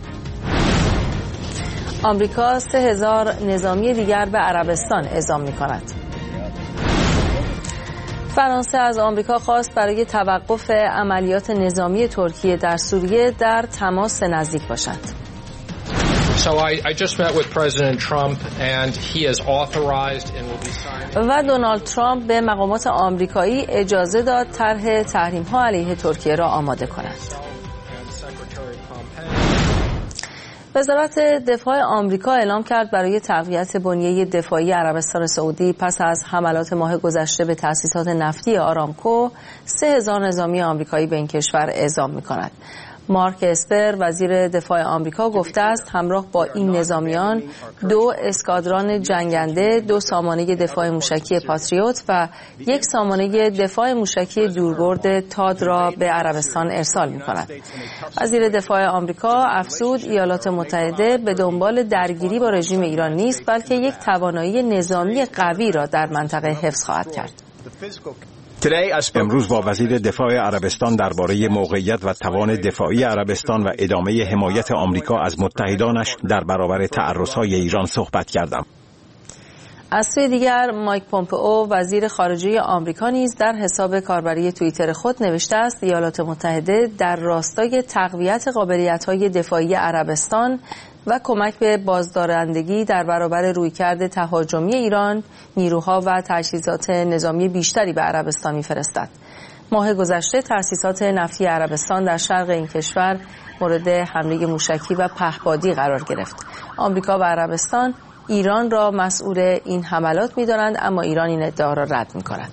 آمریکا سه هزار نظامی دیگر به عربستان اعزام می کند. فرانسه از آمریکا خواست برای توقف عملیات نظامی ترکیه در سوریه در تماس نزدیک باشد. So I, I just met with President Trump and he has authorized and will be signing. و دونالد ترامپ به مقامات آمریکایی اجازه داد طرح تحریم‌ها علیه ترکیه را آماده کند. وزارت دفاع آمریکا اعلام کرد برای تقویت بنیه دفاعی عربستان سعودی پس از حملات ماه گذشته به تأسیسات نفتی آرامکو سه هزار نظامی آمریکایی به این کشور اعزام می‌کند. مارک اسپر وزیر دفاع آمریکا گفته است همراه با این نظامیان دو اسکادران جنگنده، دو سامانه دفاع موشکی پاتریوت و یک سامانه دفاع موشکی دوربرد تاد را به عربستان ارسال می کند. وزیر دفاع آمریکا افزود ایالات متحده به دنبال درگیری با رژیم ایران نیست، بلکه یک توانایی نظامی قوی را در منطقه حفظ خواهد کرد. امروز با وزیر دفاع عربستان درباره موقعیت و توان دفاعی عربستان و ادامه حمایت آمریکا از متحدانش در برابر تعرض‌های ایران صحبت کردم. از سوی دیگر مایک پومپئو وزیر خارجه آمریکا نیز در حساب کاربری توییتر خود نوشته است ایالات متحده در راستای تقویت قابلیت‌های دفاعی عربستان و کمک به بازدارندگی در برابر رویکرد تهاجمی ایران نیروها و تجهیزات نظامی بیشتری به عربستان می‌فرستد. ماه گذشته تأسیسات نفتی عربستان در شرق این کشور مورد حمله موشکی و پهپادی قرار گرفت. آمریکا و عربستان ایران را مسئول این حملات می‌دانند، اما ایران این ادعا را رد می‌کند.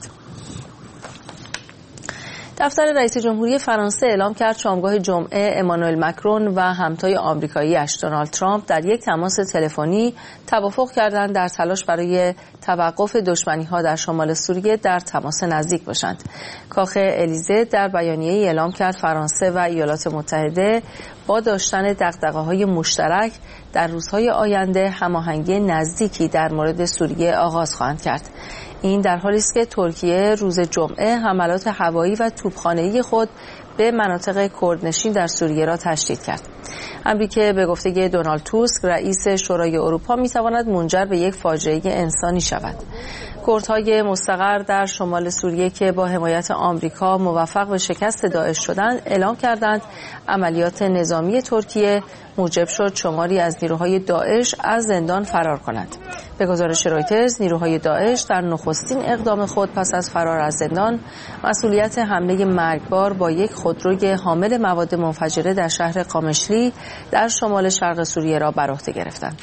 دفتر رئیس جمهوری فرانسه اعلام کرد شامگاه جمعه امانوئل مکرون و همتای آمریکایی‌اش دونالد ترامپ در یک تماس تلفنی توافق کردند در تلاش برای توقف دشمنی‌ها در شمال سوریه در تماس نزدیک باشند. کاخ الیزه در بیانیه‌ای اعلام کرد فرانسه و ایالات متحده با داشتن دغدغه‌های مشترک در روزهای آینده هماهنگی نزدیکی در مورد سوریه آغاز خواهند کرد. این در حالی است که ترکیه روز جمعه حملات هوایی و توپخانه‌ای خود به مناطق کردنشین در سوریه را تشدید کرد. امری که به گفته دونالد توسک رئیس شورای اروپا می‌تواند منجر به یک فاجعه انسانی شود. کردهای مستقر در شمال سوریه که با حمایت آمریکا موفق به شکست داعش شدند اعلام کردند عملیات نظامی ترکیه موجب شد شماری از نیروهای داعش از زندان فرار کنند. به گزارش رویترز نیروهای داعش در نخستین اقدام خود پس از فرار از زندان مسئولیت حمله مرگبار با یک خودروی حامل مواد منفجره در شهر قامشلی در شمال شرق سوریه را بر عهده گرفتند.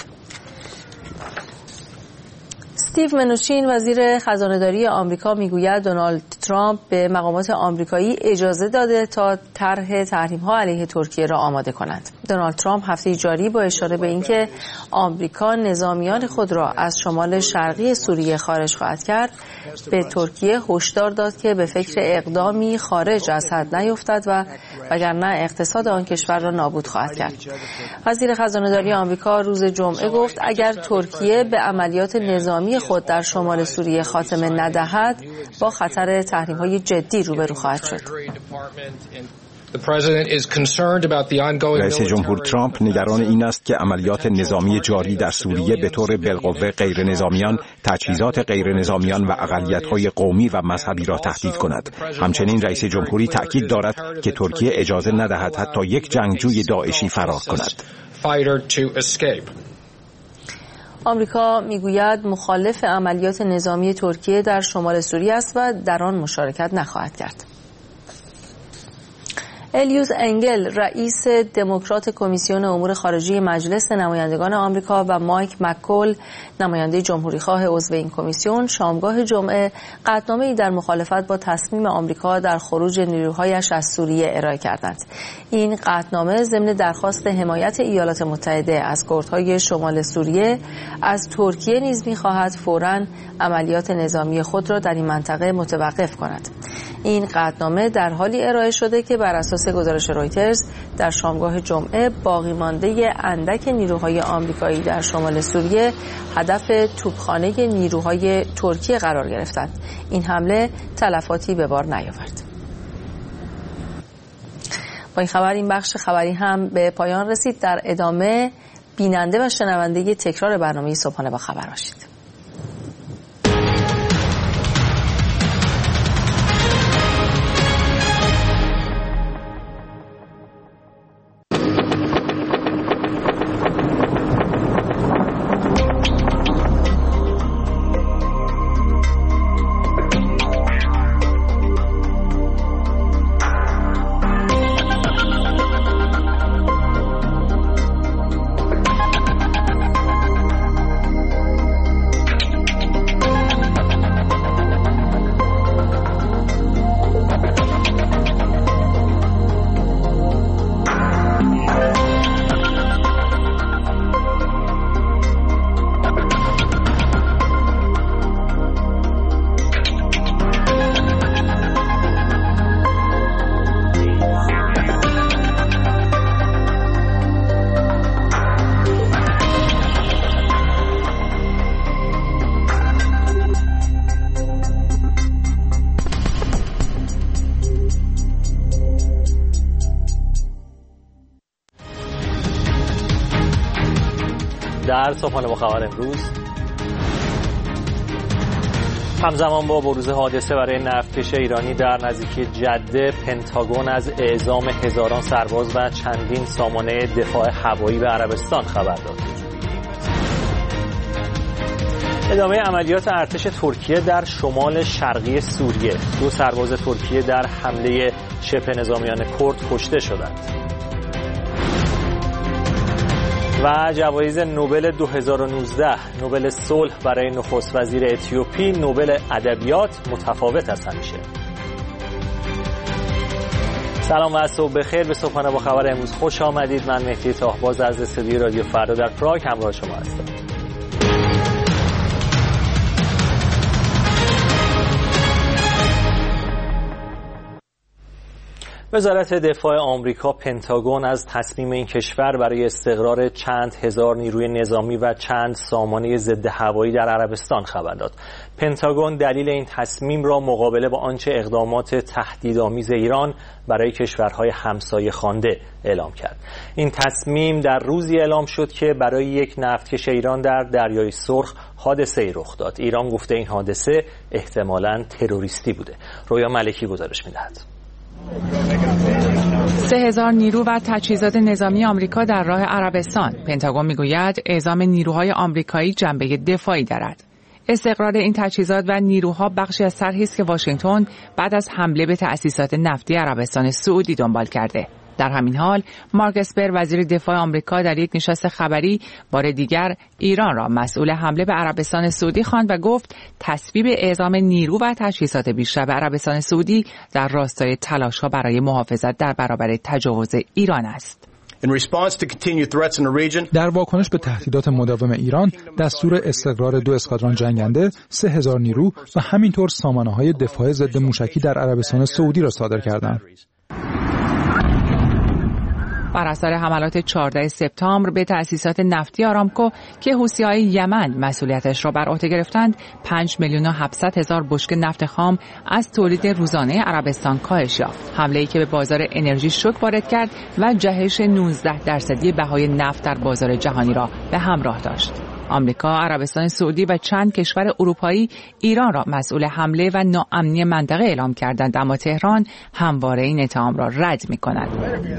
استیو منوچین وزیر خزانه‌داری آمریکا میگوید دونالد ترامپ به مقامات آمریکایی اجازه داده تا طرح تحریم‌ها علیه ترکیه را آماده کنند. دونالد ترامپ هفته جاری با اشاره به اینکه آمریکا نظامیان خود را از شمال شرقی سوریه خارج خواهد کرد، به ترکیه هشدار داد که به فکر اقدامی خارج از حد نیفتد و وگرنه اقتصاد آن کشور را نابود خواهد کرد. وزیر خزانه‌داری آمریکا روز جمعه گفت اگر ترکیه به عملیات نظامی خود در شمال سوریه خاتمه ندهد با خطر تحریم‌های جدی روبرو خواهد شد. رئیس جمهور ترامپ نگران این است که عملیات نظامی جاری در سوریه به طور بالقوه غیر نظامیان، تجهیزات غیر نظامیان و اقلیت‌های قومی و مذهبی را تهدید کند. همچنین رئیس جمهوری تأکید دارد که ترکیه اجازه ندهد حتی یک جنگجوی داعشی فرار کند. آمریکا میگوید مخالف عملیات نظامی ترکیه در شمال سوریه است و در آن مشارکت نخواهد کرد. الیوس انگل رئیس دموکرات کمیسیون امور خارجی مجلس نمایندگان آمریکا و مایک مککول نماینده جمهوریخواه عضو این کمیسیون شامگاه جمعه قطعنامه‌ای در مخالفت با تصمیم آمریکا در خروج نیروهایش از سوریه ارائه کردند. این قطعنامه ضمن درخواست حمایت ایالات متحده از کردهای شمال سوریه از ترکیه نیز می‌خواهد فوراً عملیات نظامی خود را در این منطقه متوقف کند. این قطعنامه در حالی ارائه شده که بر اساس گزارش رویترز در شامگاه جمعه باقی مانده اندک نیروهای آمریکایی در شمال سوریه هدف توپخانه نیروهای ترکیه قرار گرفتند. این حمله تلفاتی به بار نیاورد. با این خبر این بخش خبری هم به پایان رسید. در ادامه بیننده و شنونده تکرار برنامه صبحانه با خبر باشید. در صبحانه با خبر امروز همزمان با بروز حادثه برای نفتکش ایرانی در نزدیکی جده، پنتاگون از اعزام هزاران سرباز و چندین سامانه دفاع هوایی به عربستان خبر داد. ادامه عملیات ارتش ترکیه در شمال شرقی سوریه، دو سرباز ترکیه در حمله شبه نظامیان کرد کشته شدند. و جوایز نوبل دو هزار و نوزده، نوبل صلح برای نخست وزیر اتیوپی، نوبل ادبیات متفاوت از همیشه. سلام و صبح بخیر، به صبحانه با خبر امروز خوش آمدید. من مهدی تاهباز از استودیوی رادیو فردا در پراگ همراه شما هستم. وزارت دفاع آمریکا پنتاگون از تصمیم این کشور برای استقرار چند هزار نیروی نظامی و چند سامانه ضد هوایی در عربستان خبر داد. پنتاگون دلیل این تصمیم را مقابله با آنچه اقدامات تهدیدآمیز ایران برای کشورهای همسایه خوانده اعلام کرد. این تصمیم در روزی اعلام شد که برای یک نفتکش ایران در دریای سرخ حادثه‌ای رخ داد. ایران گفته این حادثه احتمالاً تروریستی بوده. رویا ملکی گزارش می‌دهد. سه هزار نیرو و تجهیزات نظامی آمریکا در راه عربستان. پنتاگون میگوید اعزام نیروهای آمریکایی جنبه دفاعی دارد. استقرار این تجهیزات و نیروها بخشی از طرحی است که واشنگتن بعد از حمله به تأسیسات نفتی عربستان سعودی دنبال کرده. در همین حال مارک اسپر وزیر دفاع آمریکا در یک نشست خبری بار دیگر ایران را مسئول حمله به عربستان سعودی خواند و گفت تصویب اعزام نیرو و تجهیزات بیشتر به عربستان سعودی در راستای تلاش‌ها برای محافظت در برابر تجاوز ایران است. در واکنش به تهدیدات مداوم ایران، دستور استقرار دو اسکادران جنگنده، سه هزار نیرو و همینطور سامانه‌های دفاع ضد موشکی در عربستان سعودی را صادر کردند. بر اثر حملات چهاردهم سپتامبر به تأسیسات نفتی آرامکو که حوثی‌های یمن مسئولیتش را بر عهده گرفتند، پنج میلیون و هفتصد هزار بشکه نفت خام از تولید روزانه عربستان کاهش یافت. حمله‌ای که به بازار انرژی شوک وارد کرد و جهش نوزده درصدی بهای نفت در بازار جهانی را به همراه داشت. آمریکا، عربستان سعودی و چند کشور اروپایی ایران را مسئول حمله و ناامنی منطقه اعلام کردند، اما تهران همواره این اتهام را رد می‌کند.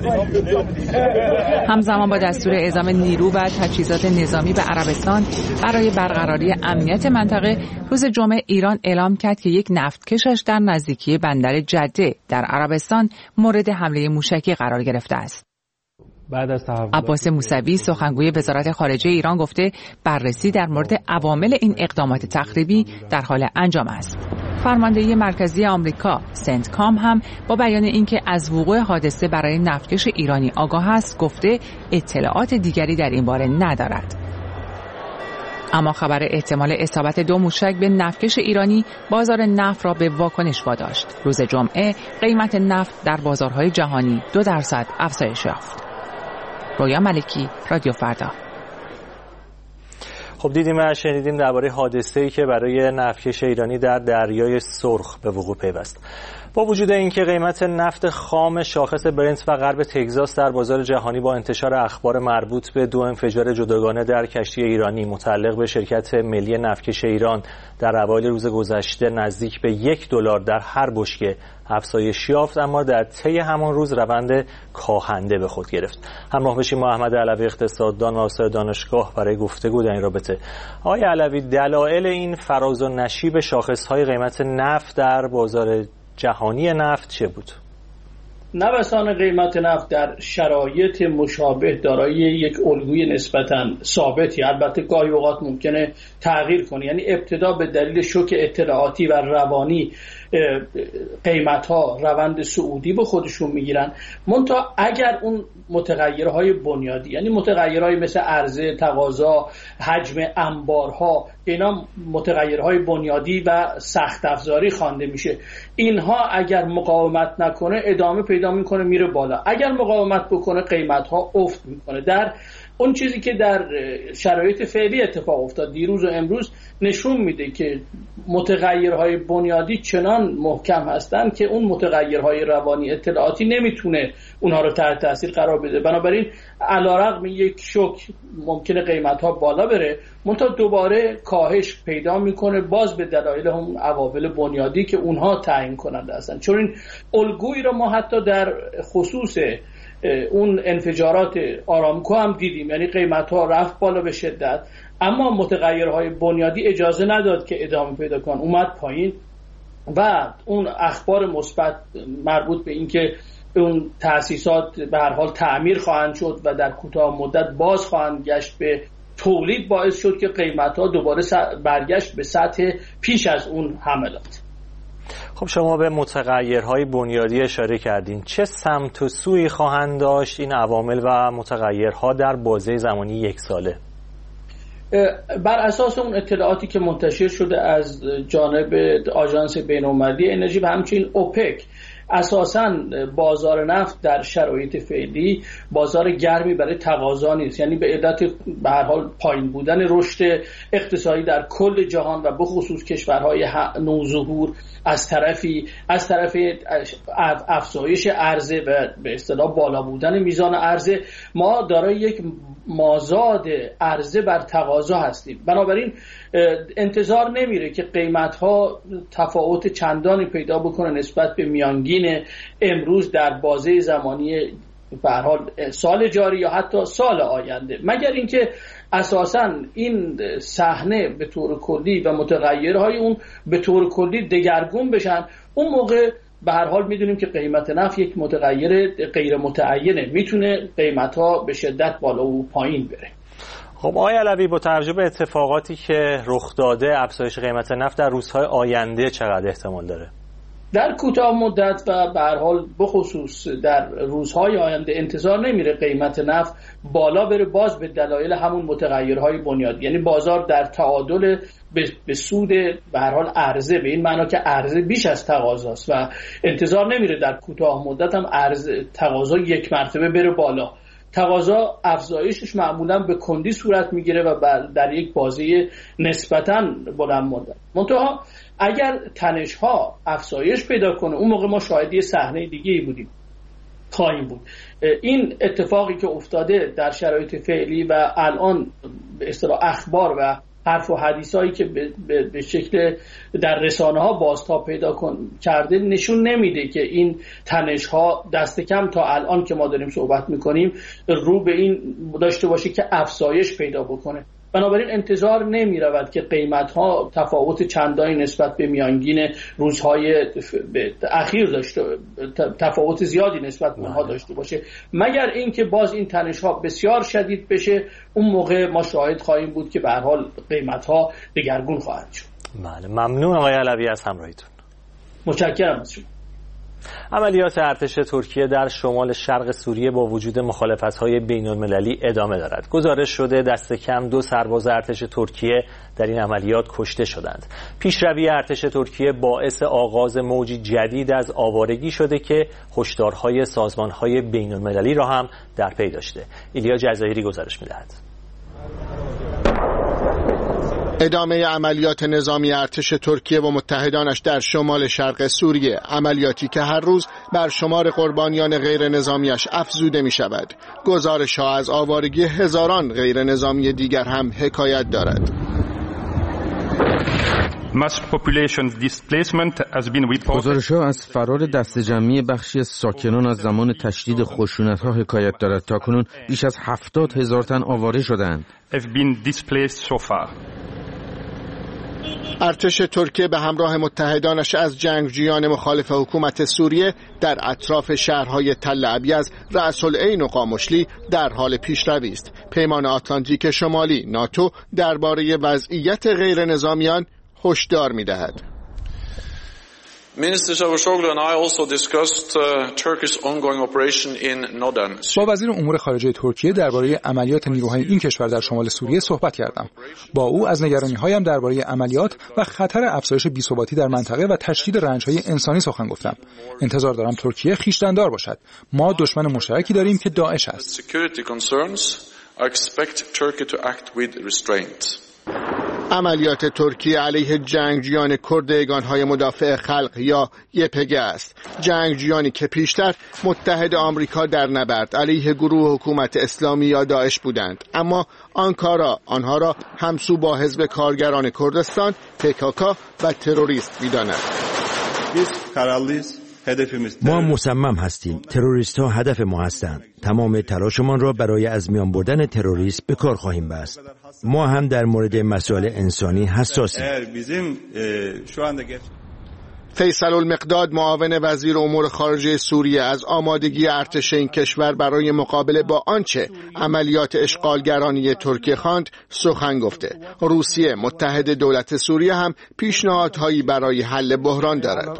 همزمان با دستور اعزام نیرو و تجهیزات نظامی به عربستان برای برقراری امنیت منطقه، روز جمعه ایران اعلام کرد که یک نفتکشش در نزدیکی بندر جده در عربستان مورد حمله موشکی قرار گرفته است. بعد از عباس موسوی سخنگوی وزارت خارجه ایران گفته بررسی در مورد عوامل این اقدامات تخریبی در حال انجام است. فرماندهی مرکزی آمریکا سنتکام هم با بیان اینکه از وقوع حادثه برای نفتکش ایرانی آگاه است، گفته اطلاعات دیگری در این باره ندارد. اما خبر احتمال اصابت دو موشک به نفتکش ایرانی بازار نفت را به واکنش واداشت. روز جمعه قیمت نفت در بازارهای جهانی دو درصد افزایش یافت. رویا ملکی، رادیو فردا. خب دیدیم و شنیدیم درباره حادثه‌ای که برای نفتکش ایرانی در دریای سرخ به وقوع پیوست. با وجود اینکه قیمت نفت خام شاخص برنت و غرب تگزاس در بازار جهانی با انتشار اخبار مربوط به دو انفجار جداگانه در کشتی ایرانی متعلق به شرکت ملی نفتکش ایران در اوایل روز گذشته نزدیک به یک دلار در هر بشکه افزایش یافت، اما در طی همان روز روند کاهنده به خود گرفت. همراه بشیم با احمد علوی اقتصاددان و استاد دانشگاه برای گفتگو در این رابطه. آقای علوی، دلایل این فراز و نشیب شاخص‌های قیمت نفت در بازار جهانی نفت چه بود؟ نوسان قیمت نفت در شرایط مشابه دارای یک الگوی نسبتاً ثابتی، البته گاهی اوقات ممکنه تغییر کنه. یعنی ابتدا به دلیل شوک اطلاعاتی و روانی قیمت ها روند صعودی به خودشون میگیرن، منتها اگر اون متغیرهای بنیادی، یعنی متغیرهای مثل عرضه، تقاضا، حجم انبارها، اینا متغیرهای بنیادی و سخت افزاری خوانده میشه، اینها اگر مقاومت نکنه ادامه پیدا میکنه میره بالا، اگر مقاومت بکنه قیمت ها افت میکنه. در اون چیزی که در شرایط فعلی اتفاق افتاد دیروز و امروز نشون میده که متغیرهای بنیادی چنان محکم هستن که اون متغیرهای روانی اطلاعاتی نمیتونه اونها رو تحت تاثیر قرار بده. بنابراین علیرغم یک شوک ممکنه قیمت ها بالا بره، منتها دوباره کاهش پیدا میکنه، باز به دلایل هم عوامل بنیادی که اونها تعیین کننده هستن. چون این الگویی رو ما حتی در خصوص اون انفجارات آرامکو هم دیدیم، یعنی قیمت ها رفت بالا به شدت، اما متغیرهای بنیادی اجازه نداد که ادامه پیدا کن، اومد پایین و اون اخبار مثبت مربوط به اینکه اون تأسیسات به هر حال تعمیر خواهند شد و در کوتاه مدت باز خواهند گشت به تولید، باعث شد که قیمت ها دوباره برگشت به سطح پیش از اون حملات. خب شما به متغیرهای بنیادی اشاره کردین، چه سمت و سویی خواهند داشت این عوامل و متغیرها در بازه زمانی یک ساله؟ بر اساس اون اطلاعاتی که منتشر شده از جانب آژانس بین‌المللی انرژی و همچنین اوپک، اساساً بازار نفت در شرایط فعلی بازار گرمی برای تقاضا نیست، یعنی به علت به هر حال پایین بودن رشد اقتصادی در کل جهان و به خصوص کشورهای نوظهور از طرفی از طرف افزایش عرضه و به اصطلاح بالا بودن میزان عرضه، ما دارای یک مازاد عرضه بر تقاضا هستیم. بنابراین انتظار نمیره که قیمت‌ها تفاوت چندانی پیدا بکنه نسبت به میانگین امروز در بازه زمانی به هر حال سال جاری یا حتی سال آینده، مگر اینکه اساساً این صحنه به طور کلی و متغیرهای اون به طور کلی دگرگون بشن. اون موقع به هر حال میدونیم که قیمت نفت یک متغیر غیر متعینه، میتونه قیمت‌ها به شدت بالا و پایین بره. خب آقای علوی، با توجه به اتفاقاتی که رخ داده افزایش قیمت نفت در روزهای آینده چقدر احتمال داره؟ در کوتاه مدت و به هر حال بخصوص در روزهای آینده انتظار نمیره قیمت نفت بالا بره، باز به دلایل همون متغیرهای بنیادی، یعنی بازار در تعادل به سود به هر حال عرضه، به این معنا که عرضه بیش از تقاضاست و انتظار نمیره در کوتاه مدت هم عرضه تقاضا یک مرتبه بره بالا. تقاضا افزایشش معمولا به کندی صورت میگیره و در یک بازه نسبتاً بلند مدت. منتها اگر تنش ها افزایش پیدا کنه، اون موقع ما شاهد یه صحنه دیگه‌ای بودیم خواهیم بود. این اتفاقی که افتاده در شرایط فعلی و الان به اصطلاح اخبار و حرف و حدیثایی که به, به, به شکل در رسانه ها بازتاب پیدا کن کرده نشون نمیده که این تنش ها دست کم تا الان که ما داریم صحبت میکنیم رو به این داشته باشه که افزایش پیدا بکنه. بنابراین انتظار نمی رود که قیمت ها تفاوت چندانی نسبت به میانگین روزهای اخیر داشته، تفاوت زیادی نسبت به اونها داشته باشه، مگر اینکه باز این تنش ها بسیار شدید بشه. اون موقع ما شاهد خواهیم بود که به هر حال قیمت ها دگرگون خواهد شد. بله، ممنون آقای علوی از همراهیتون. متشکرم از شما. عملیات ارتش ترکیه در شمال شرق سوریه با وجود مخالفت‌های بین‌المللی ادامه دارد. گزارش شده دست کم دو سرباز ارتش ترکیه در این عملیات کشته شدند. پیشروی ارتش ترکیه باعث آغاز موجی جدید از آوارگی شده که هشدارهای سازمان‌های بین‌المللی را هم در پی داشته. ایلیا جزایری گزارش می‌دهد. ادامه عملیات نظامی ارتش ترکیه و متحدانش در شمال شرق سوریه، عملیاتی که هر روز بر شمار قربانیان غیر نظامیش افزوده می شود. گزارش ها از آوارگی هزاران غیر نظامی دیگر هم حکایت دارد. گزارش‌ها از فرار دسته‌جمعی بخشی از ساکنان از زمان تشدید خشونت‌ها حکایت دارد. تاکنون بیش از هفتاد هزار تن آواره شدند. ارتش ترکیه به همراه متحدانش از جنگجویان مخالف حکومت سوریه در اطراف شهرهای تل ابیض، رأس العین و قامشلی در حال پیشروی است. پیمان آتلانتیک شمالی ناتو درباره وضعیت غیر نظامیان هشدار می‌دهد. با وزیر امور خارجه ترکیه درباره عملیات نیروهای این کشور در شمال سوریه صحبت کردم. با او از نگرانی‌هایم درباره عملیات و خطر افزایش بی‌ثباتی در منطقه و تشدید رنج‌های انسانی سخن گفتم. انتظار دارم ترکیه خویشتن‌دار باشد. ما دشمن مشترکی داریم که داعش است. عملیات ترکیه علیه جنگجویان کرد یگانهای مدافع خلق یا یه پی جی است. جنگجویانی که پیشتر متحد آمریکا در نبرد علیه گروه حکومت اسلامی یا داعش بودند، اما آنکارا آنها را همسو با حزب کارگران کردستان پی کی کی و تروریست می‌داند. ما مصمم هستیم. تروریست ها هدف ما هستند. تمام تلاشمان را برای از میان بردن تروریست به کار خواهیم بست. ما هم در مورد مسائل انسانی حساسیم. فیصل المقداد معاون وزیر امور خارجه سوریه از آمادگی ارتش این کشور برای مقابله با آنچه عملیات اشغالگرانی ترکیه خواند سخن گفته. روسیه متحد دولت سوریه هم پیشنهادهایی برای حل بحران دارد.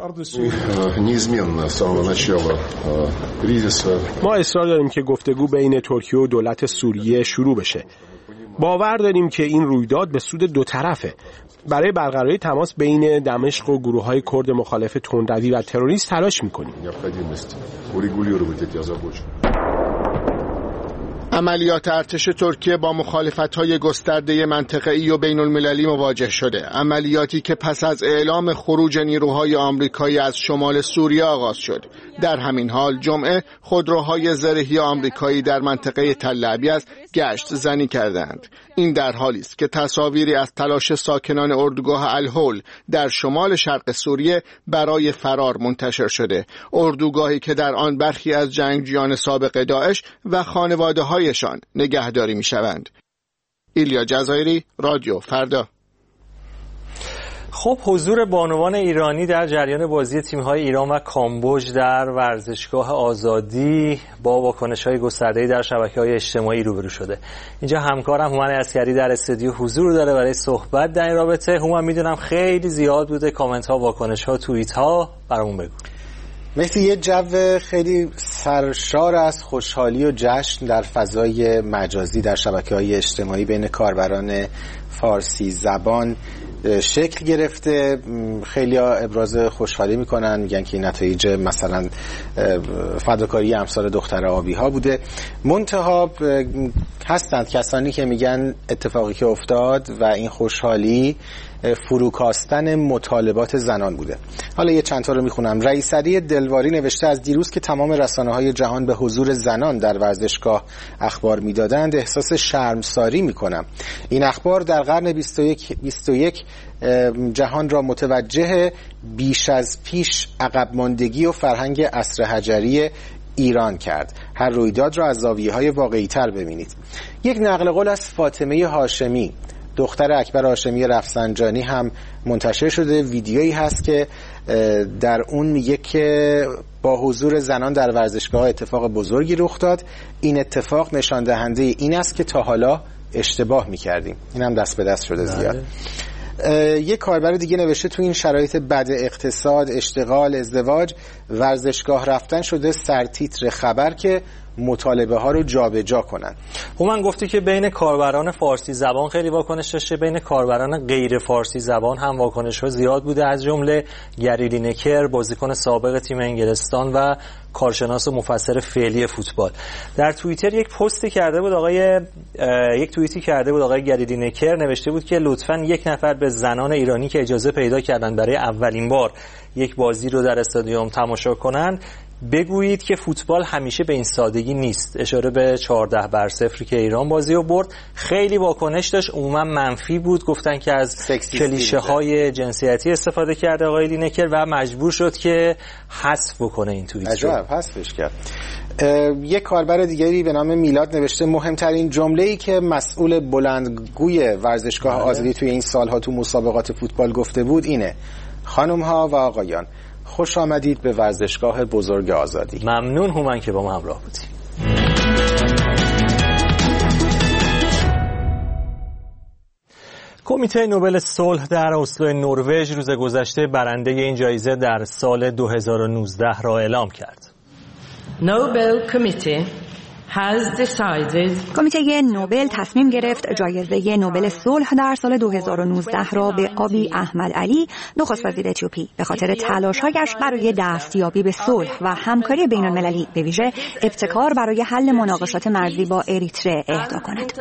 ما اصرار داریم که گفتگو بین ترکیه و دولت سوریه شروع بشه. باور داریم که این رویداد به سود دو طرفه. برای برقراری تماس بین دمشق و گروه‌های کرد مخالف تندروی و تروریست تلاش می‌کنیم. عملیات ارتش ترکیه با مخالفت‌های گسترده منطقه‌ای و بین‌المللی مواجه شده. عملیاتی که پس از اعلام خروج نیروهای آمریکایی از شمال سوریه آغاز شد. در همین حال جمعه خودروهای زرهی آمریکایی در منطقه تل ابیض گشت زنی کردند. این در حالی است که تصاویری از تلاش ساکنان اردوگاه الهول در شمال شرق سوریه برای فرار منتشر شده. اردوگاهی که در آن برخی از جنگجویان سابق داعش و خانواده‌هایشان نگهداری می‌شوند. ایلیا جزایری، رادیو فردا. خب حضور بانوان ایرانی در جریان بازی تیم‌های ایران و کامبوج در ورزشگاه آزادی با واکنش‌های گسترده‌ای در شبکه‌های اجتماعی روبرو شده. اینجا همکارم هومن عسکری در استودیو حضور داره برای صحبت در این رابطه. هومن، میدونم خیلی زیاد بوده کامنت‌ها، واکنش‌ها، توییت‌ها، برامون بگو. مثل یه جو خیلی سرشار از خوشحالی و جشن در فضای مجازی در شبکه‌های اجتماعی بین کاربران فارسی زبان شکل گرفته. خیلی ها ابراز خوشحالی میکنن، میگن که این نتایج مثلا فداکاری امثال دختر آبی ها بوده. منتها هستند کسانی که میگن اتفاقی که افتاد و این خوشحالی فروکاستن مطالبات زنان بوده. حالا یه چند تا رو میخونم. رئیسعلی دلواری نوشته از دیروز که تمام رسانه‌های جهان به حضور زنان در ورزشگاه اخبار میدادند احساس شرمساری میکنم. این اخبار در قرن بیست و یک جهان را متوجه بیش از پیش عقب ماندگی و فرهنگ عصر حجری ایران کرد. هر رویداد را از زاویه‌های واقعی‌تر ببینید. یک نقل قول از فاطمه هاشمی دختر اکبر هاشمی رفسنجانی هم منتشر شده. ویدیویی هست که در اون میگه که با حضور زنان در ورزشگاه اتفاق بزرگی رخ داد. این اتفاق نشان دهنده این است که تا حالا اشتباه میکردیم. این هم دست به دست شده زیاد. یک کاربر دیگه نوشته تو این شرایط بد اقتصاد، اشتغال، ازدواج، ورزشگاه رفتن شده سرتیتر خبر که مطالبه ها رو جابجا کنن. هومن گفتی که بین کاربران فارسی زبان خیلی واکنش داشته، بین کاربران غیر فارسی زبان هم واکنش ها زیاد بوده، از جمله گری لینکر بازیکن سابق تیم انگلستان و کارشناس و مفسر فعلی فوتبال. در توییتر یک پستی کرده بود آقای یک توییتی کرده بود آقای گری لینکر، نوشته بود که لطفاً یک نفر به زنان ایرانی که اجازه پیدا کردن برای اولین بار یک بازی رو در استادیوم تماشا کنند بگویید که فوتبال همیشه به این سادگی نیست. اشاره به چهارده بر صفر که ایران بازی رو برد. خیلی واکنش داشت، عموما منفی بود، گفتن که از کلیشه های جنسیتی استفاده کرده آقای لینکر و مجبور شد که حذف بکنه این توییت رو. عجب، حذفش کرد. یک کاربر دیگری به نام میلاد نوشته مهمترین جمله‌ای که مسئول بلندگوی ورزشگاه آزادی توی این سالها تو مسابقات فوتبال گفته بود اینه: خانم‌ها و آقایان، خوش آمدید به ورزشگاه بزرگ آزادی. ممنون هومن که با ما همراه بودی. کمیته نوبل صلح در اسلو نروژ روز گذشته برنده این جایزه در سال دو هزار و نوزده را اعلام کرد. Nobel Committee has decided کمیته نوبل تصمیم گرفت جایزه نوبل صلح در سال دو هزار و نوزده را به آبی احمد علی، نخست وزیر اتیوپی، به خاطر تلاش‌هایش برای دستیابی به صلح و همکاری بین‌المللی، به ویژه ابتکار برای حل مناقشات مرزی با اریتره، اهدا کند.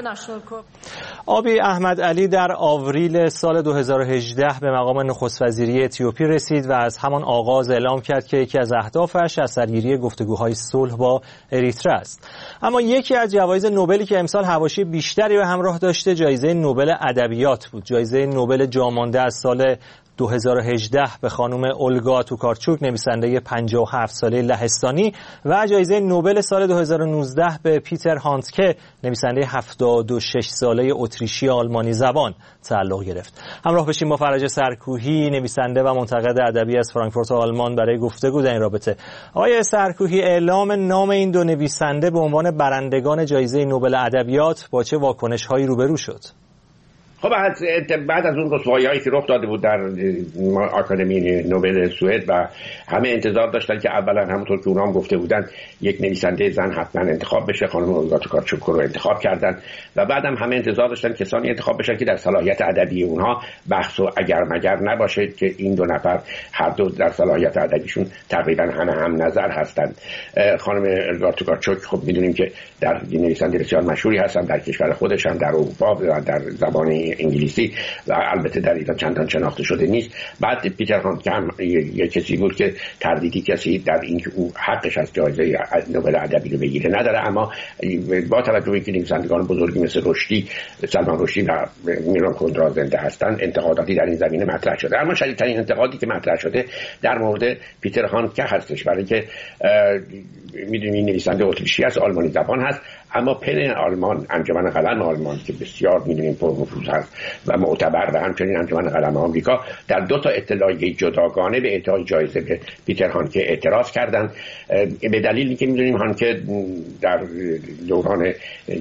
آبی احمد علی در آوریل سال دو هزار و هجده به مقام نخست وزیری اتیوپی رسید و از همان آغاز اعلام کرد که یکی از اهدافش اثرگیری گفتگوهای صلح با اریتره است. اما یکی از جوایز نوبلی که امسال حواشی بیشتری به همراه داشته جایزه نوبل ادبیات بود. جایزه نوبل جامانده از سال دو هزار و هجده به خانم اولگا توکارچوک، نویسنده پنجاه و هفت ساله لهستانی، و جایزه نوبل سال دو هزار و نوزده به پیتر هاندکه، نویسنده هفتاد و شش ساله اتریشی آلمانی زبان تعلق گرفت. همراه بشیم با فرج سرکوهی، نویسنده و منتقد ادبی از فرانکفورت آلمان، برای گفتگو در این رابطه. آقای سرکوهی، اعلام نام این دو نویسنده به عنوان برندگان جایزه نوبل ادبیات با چه واکنش‌هایی روبرو شد؟ خب بعد از اون رسوایی‌هایی که رخ داده بود در آکادمی نوبل سوئد و همه انتظار داشتن که اولا همونطور که اونها هم گفته بودن یک نویسنده زن حتما انتخاب بشه، خانم اولگا توکارچوک رو انتخاب کردن و بعدم همه انتظار داشتن کسانی انتخاب بشن که در صلاحیت ادبی اونها بحث و اگر مگر نباشه، که این دو نفر هر دو در صلاحیت ادبیشون تقریبا همه هم نظر هستند. خانم اولگا توکارچوک خب میدونیم که در نویسنده بسیار مشهوری هستن در کشور خودش هم، در اروپا و در زبان انگلیسی و البته در ایران چندان شناخته شده نیست. بعد پیتر هاندکه هم یک کسی بود که تردیدی کسی در اینکه او حقش از جایزه نوبل ادبی رو بگیره نداره، اما با توجه به اینکه نویسندگان بزرگی مثل رشدی، سلمان رشدی و میران کندرا زنده هستند، انتقاداتی در این زمینه مطرح شده. اما شدیدترین انتقادی که مطرح شده در مورد پیتر هاندکه هستش، برای که میدونید نویسنده اتریشی است، آلمانی زبان هست، اما پن آلمان، انجمن قلم آلمان که بسیار میدونیم پرنفوذ هست و معتبر، و همچنین انجمن قلم آمریکا در دو تا اطلاعیه جداگانه به اعطای جایزه به پیتر هاندکه اعتراض کردند، به دلیلی که میدونیم هاندکه در دوران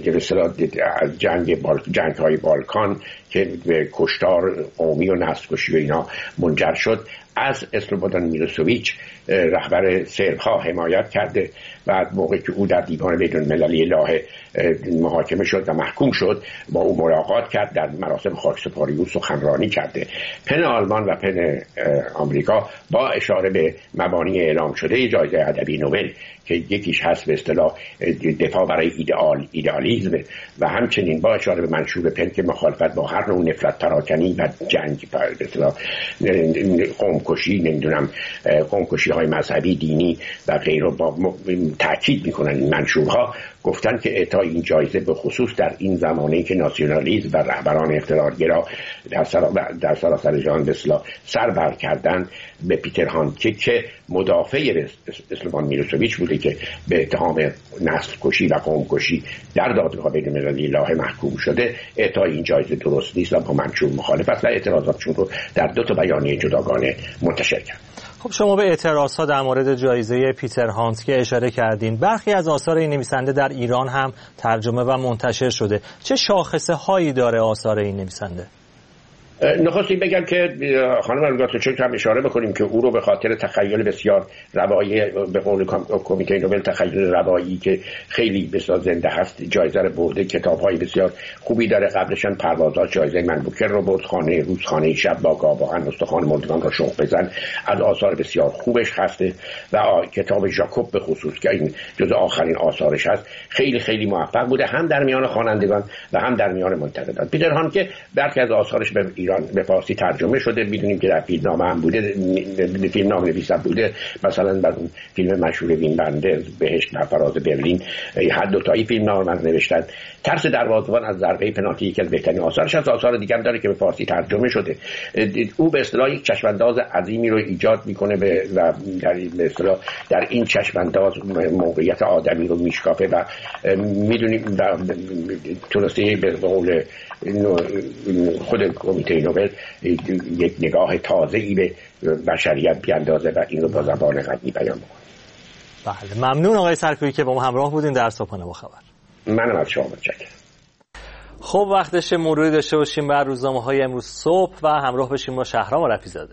جنگ بال... جنگ های بالکان که به کشتار قومی و نسل‌کشی و اینا منجر شد، از اسلوبودان میلوسوویچ رهبر سرب‌ها حمایت کرده و موقعی که او در دیوان بین‌المللی لاهه محاکمه شد و محکوم شد با او ملاقات کرد، در مراسم خاکسپاری او سخنرانی کرده. پن آلمان و پن آمریکا با اشاره به مبانی اعلام شده جایزه ادبی نوبل که یکیش هست به اصطلاح دفاع برای ایدئال ایدئالیسم و همچنین با اشاره به منشور پن که مخالفت با هر نوع نفرت پراکنی و جنگ به اصطلاح قومکشی، نمیدونم قومکشی های مذهبی، دینی و غیره با تاکید میکنن این منشورها، گفتن که اعطای این جایزه به خصوص در این زمانه‌ای که ناسیونالیسم و رهبران اقتدارگرا در سراسر در سراسر جهان به اصطلاح سر بر کردن، به پیتر هاندکه که مدافع اسلوبان میلوسوویچ بوده که به اتهام نسل کشی و قوم کشی در دادگاه بین‌المللی لاهه محکوم شده، اعطای این جایزه درست نیست و با منشور مخالف است و اعتراضاتشون رو در دو تا بیانیه جداگانه منتشر کرد. خب شما به اعتراضها در مورد جایزه پیتر هاندکه اشاره کردین. برخی از آثار این نویسنده در ایران هم ترجمه و منتشر شده. چه شاخصه هایی داره آثار این نویسنده؟ نخست این بگم که خانم الگاتوچک هم اشاره بکنیم که او رو به خاطر تخیل بسیار روایی، به قول کمیته نوبل تخیل روایی که خیلی بسیار زنده هست، جایزه رو برده. کتاب‌های بسیار خوبی داره. قبلش هم پروازات جایزه من بوکر رو برد. خانه روز، خانه شب، با گاوان، استخوان مردگان را شوق بزن از آثار بسیار خوبش هسته و کتاب ژاکوب به خصوص که این جزء آخرین آثارش هست خیلی خیلی موفق بوده، هم در میان خوانندگان و هم در میان منتقدان. پیتر هان که برخی از آثارش به ایران به فارسی ترجمه شده، میدونیم که در فیلمنامه هم بوده، فیلمنامه نویس بوده. مثلا بر اون فیلم مشهور وین وندرز بهشت بر فراز برلین هر دو تایی فیلمنامه نوشتن. ترس دروازه‌بان از ضربه پنالتی یکی از بهترین آثارش از آثار دیگه هم داره که به فارسی ترجمه شده. او به اصطلاح یک چشمانداز عظیمی رو ایجاد میکنه به و در به اصطلاح در این چشمانداز موقعیت آدمی رو میشکافه و میدونیم تونسته به قول خود کمیته نوبل یک نگاه تازه‌ای به بشریت بیاندازه و این رو با زبان غنی بیان بکنه. بله، ممنون آقای سرکویی که با ما همراه بودین در صبحانه با خبر. منم از شما متشکرم. خب وقتش مروری داشته باشیم بر روزنامه‌های امروز صبح و همراه بشیم با شهرام رفیع‌زاده.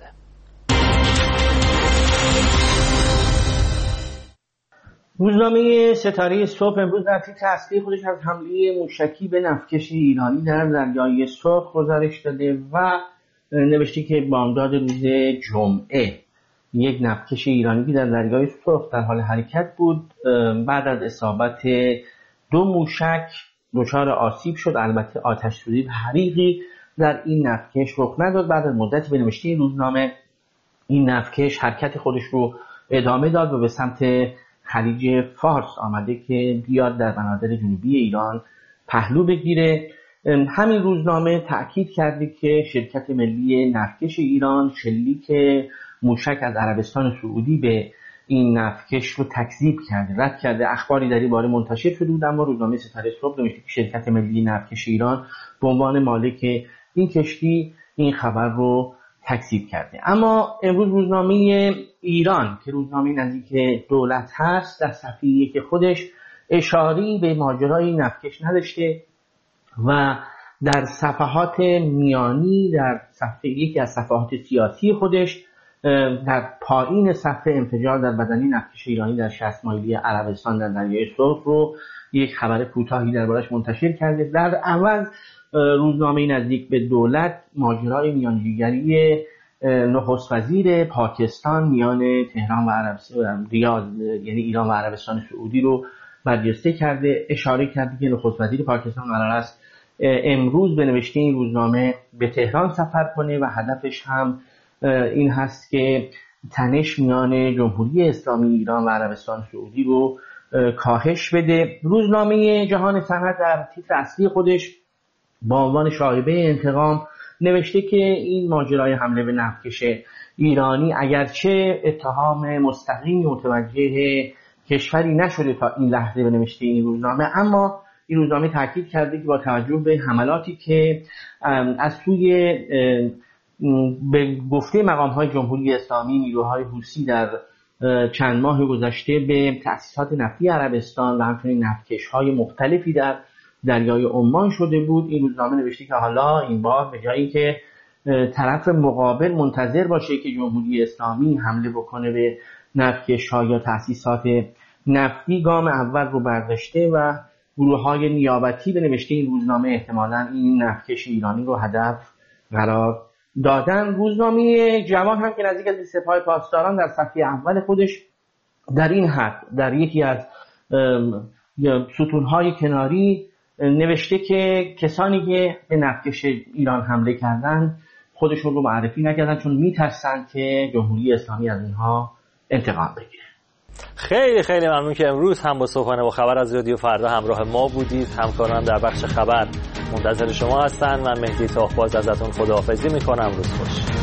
روزنامه ستاره صبح امروز در تیتر اصلی خودش از حمله موشکی به نفتکش ایرانی در دریای سرخ گزارش داده و نوشته که بامداد روز جمعه یک نفتکش ایرانی در دریای سرخ در حال حرکت بود. بعد از اصابت دو موشک دچار آسیب شد. البته آتش سوزی و حریقی در این نفتکش رخ نداد. بعد از مدتی به نوشته روزنامه این نفتکش حرکت خودش رو ادامه داد و به سمت خلیج فارس آمده که بیاد در بنادر جنوبی ایران پهلو بگیره. همین روزنامه تأکید کرده که شرکت ملی نفتکش ایران شلیک موشک از عربستان سعودی به این نفتکش رو تکذیب کرده، رد کرده. اخباری در این باره منتشر شده بود، اما روزنامه ستاره صبح نوشته که شرکت ملی نفتکش ایران به عنوان مالک این کشتی این خبر رو تکذیب کرده. اما امروز روزنامه ایران که روزنامه نزدیک دولت هست در صفحه یک خودش اشاری به ماجرای نفتکش نداشته و در صفحات میانی در صفحه یکی از صفحات سیاسی خودش در پایین صفحه انفجار در بدنه نفتکش ایرانی در شصت مایلی عربستان در دریای سرخ رو یک خبر کوتاهی دربارش منتشر کرده. در عوض روزنامه نزدیک به دولت ماجرای میانجیگری نخست وزیر پاکستان میان تهران و عربستان ریاض یعنی ایران و عربستان سعودی رو برجسته کرده. اشاره کرده که نخست وزیر پاکستان قرار است امروز به نوشته این روزنامه به تهران سفر کنه و هدفش هم این هست که تنش میان جمهوری اسلامی ایران و عربستان سعودی رو کاهش بده. روزنامه جهان صنعت در تیتر اصلی خودش با عنوان شایبه انتقام نوشته که این ماجرای حمله به نفتکش ایرانی اگرچه اتهام مستقیمی متوجه کشوری نشده تا این لحظه به نوشته این روزنامه، اما این روزنامه تاکید کرده که با توجه به حملاتی که از سوی به گفته مقام‌های جمهوری اسلامی نیروهای حوثی در چند ماه گذشته به تأسیسات نفتی عربستان و همچنین نفتکش‌های مختلفی در دریای عمان شده بود، این روزنامه نوشته که حالا این بار به جایی که طرف مقابل منتظر باشه که جمهوری اسلامی حمله بکنه به نفتکش‌ها یا تأسیسات نفتی، گام اول رو برداشته و گروه‌های نیابتی به نوشته این روزنامه احتمالاً این نفتکش ایرانی رو هدف قرار دادن. روزنامه جوان هم که نزدیک از سپاه پاسداران در صفحه اول خودش در این حد در یکی از ستون‌های کناری نوشته که کسانی که به نفتکش ایران حمله کردن خودشون رو معرفی نکردن چون میترسن که جمهوری اسلامی از اینها انتقام بگیره. خیلی خیلی ممنون که امروز هم با صبحانه با خبر از رادیو فردا همراه ما بودید. همکاران در بخش خبر منتظر شما هستن. من مهدی تاخباز ازتون خداحافظی میکنم. روز خوش.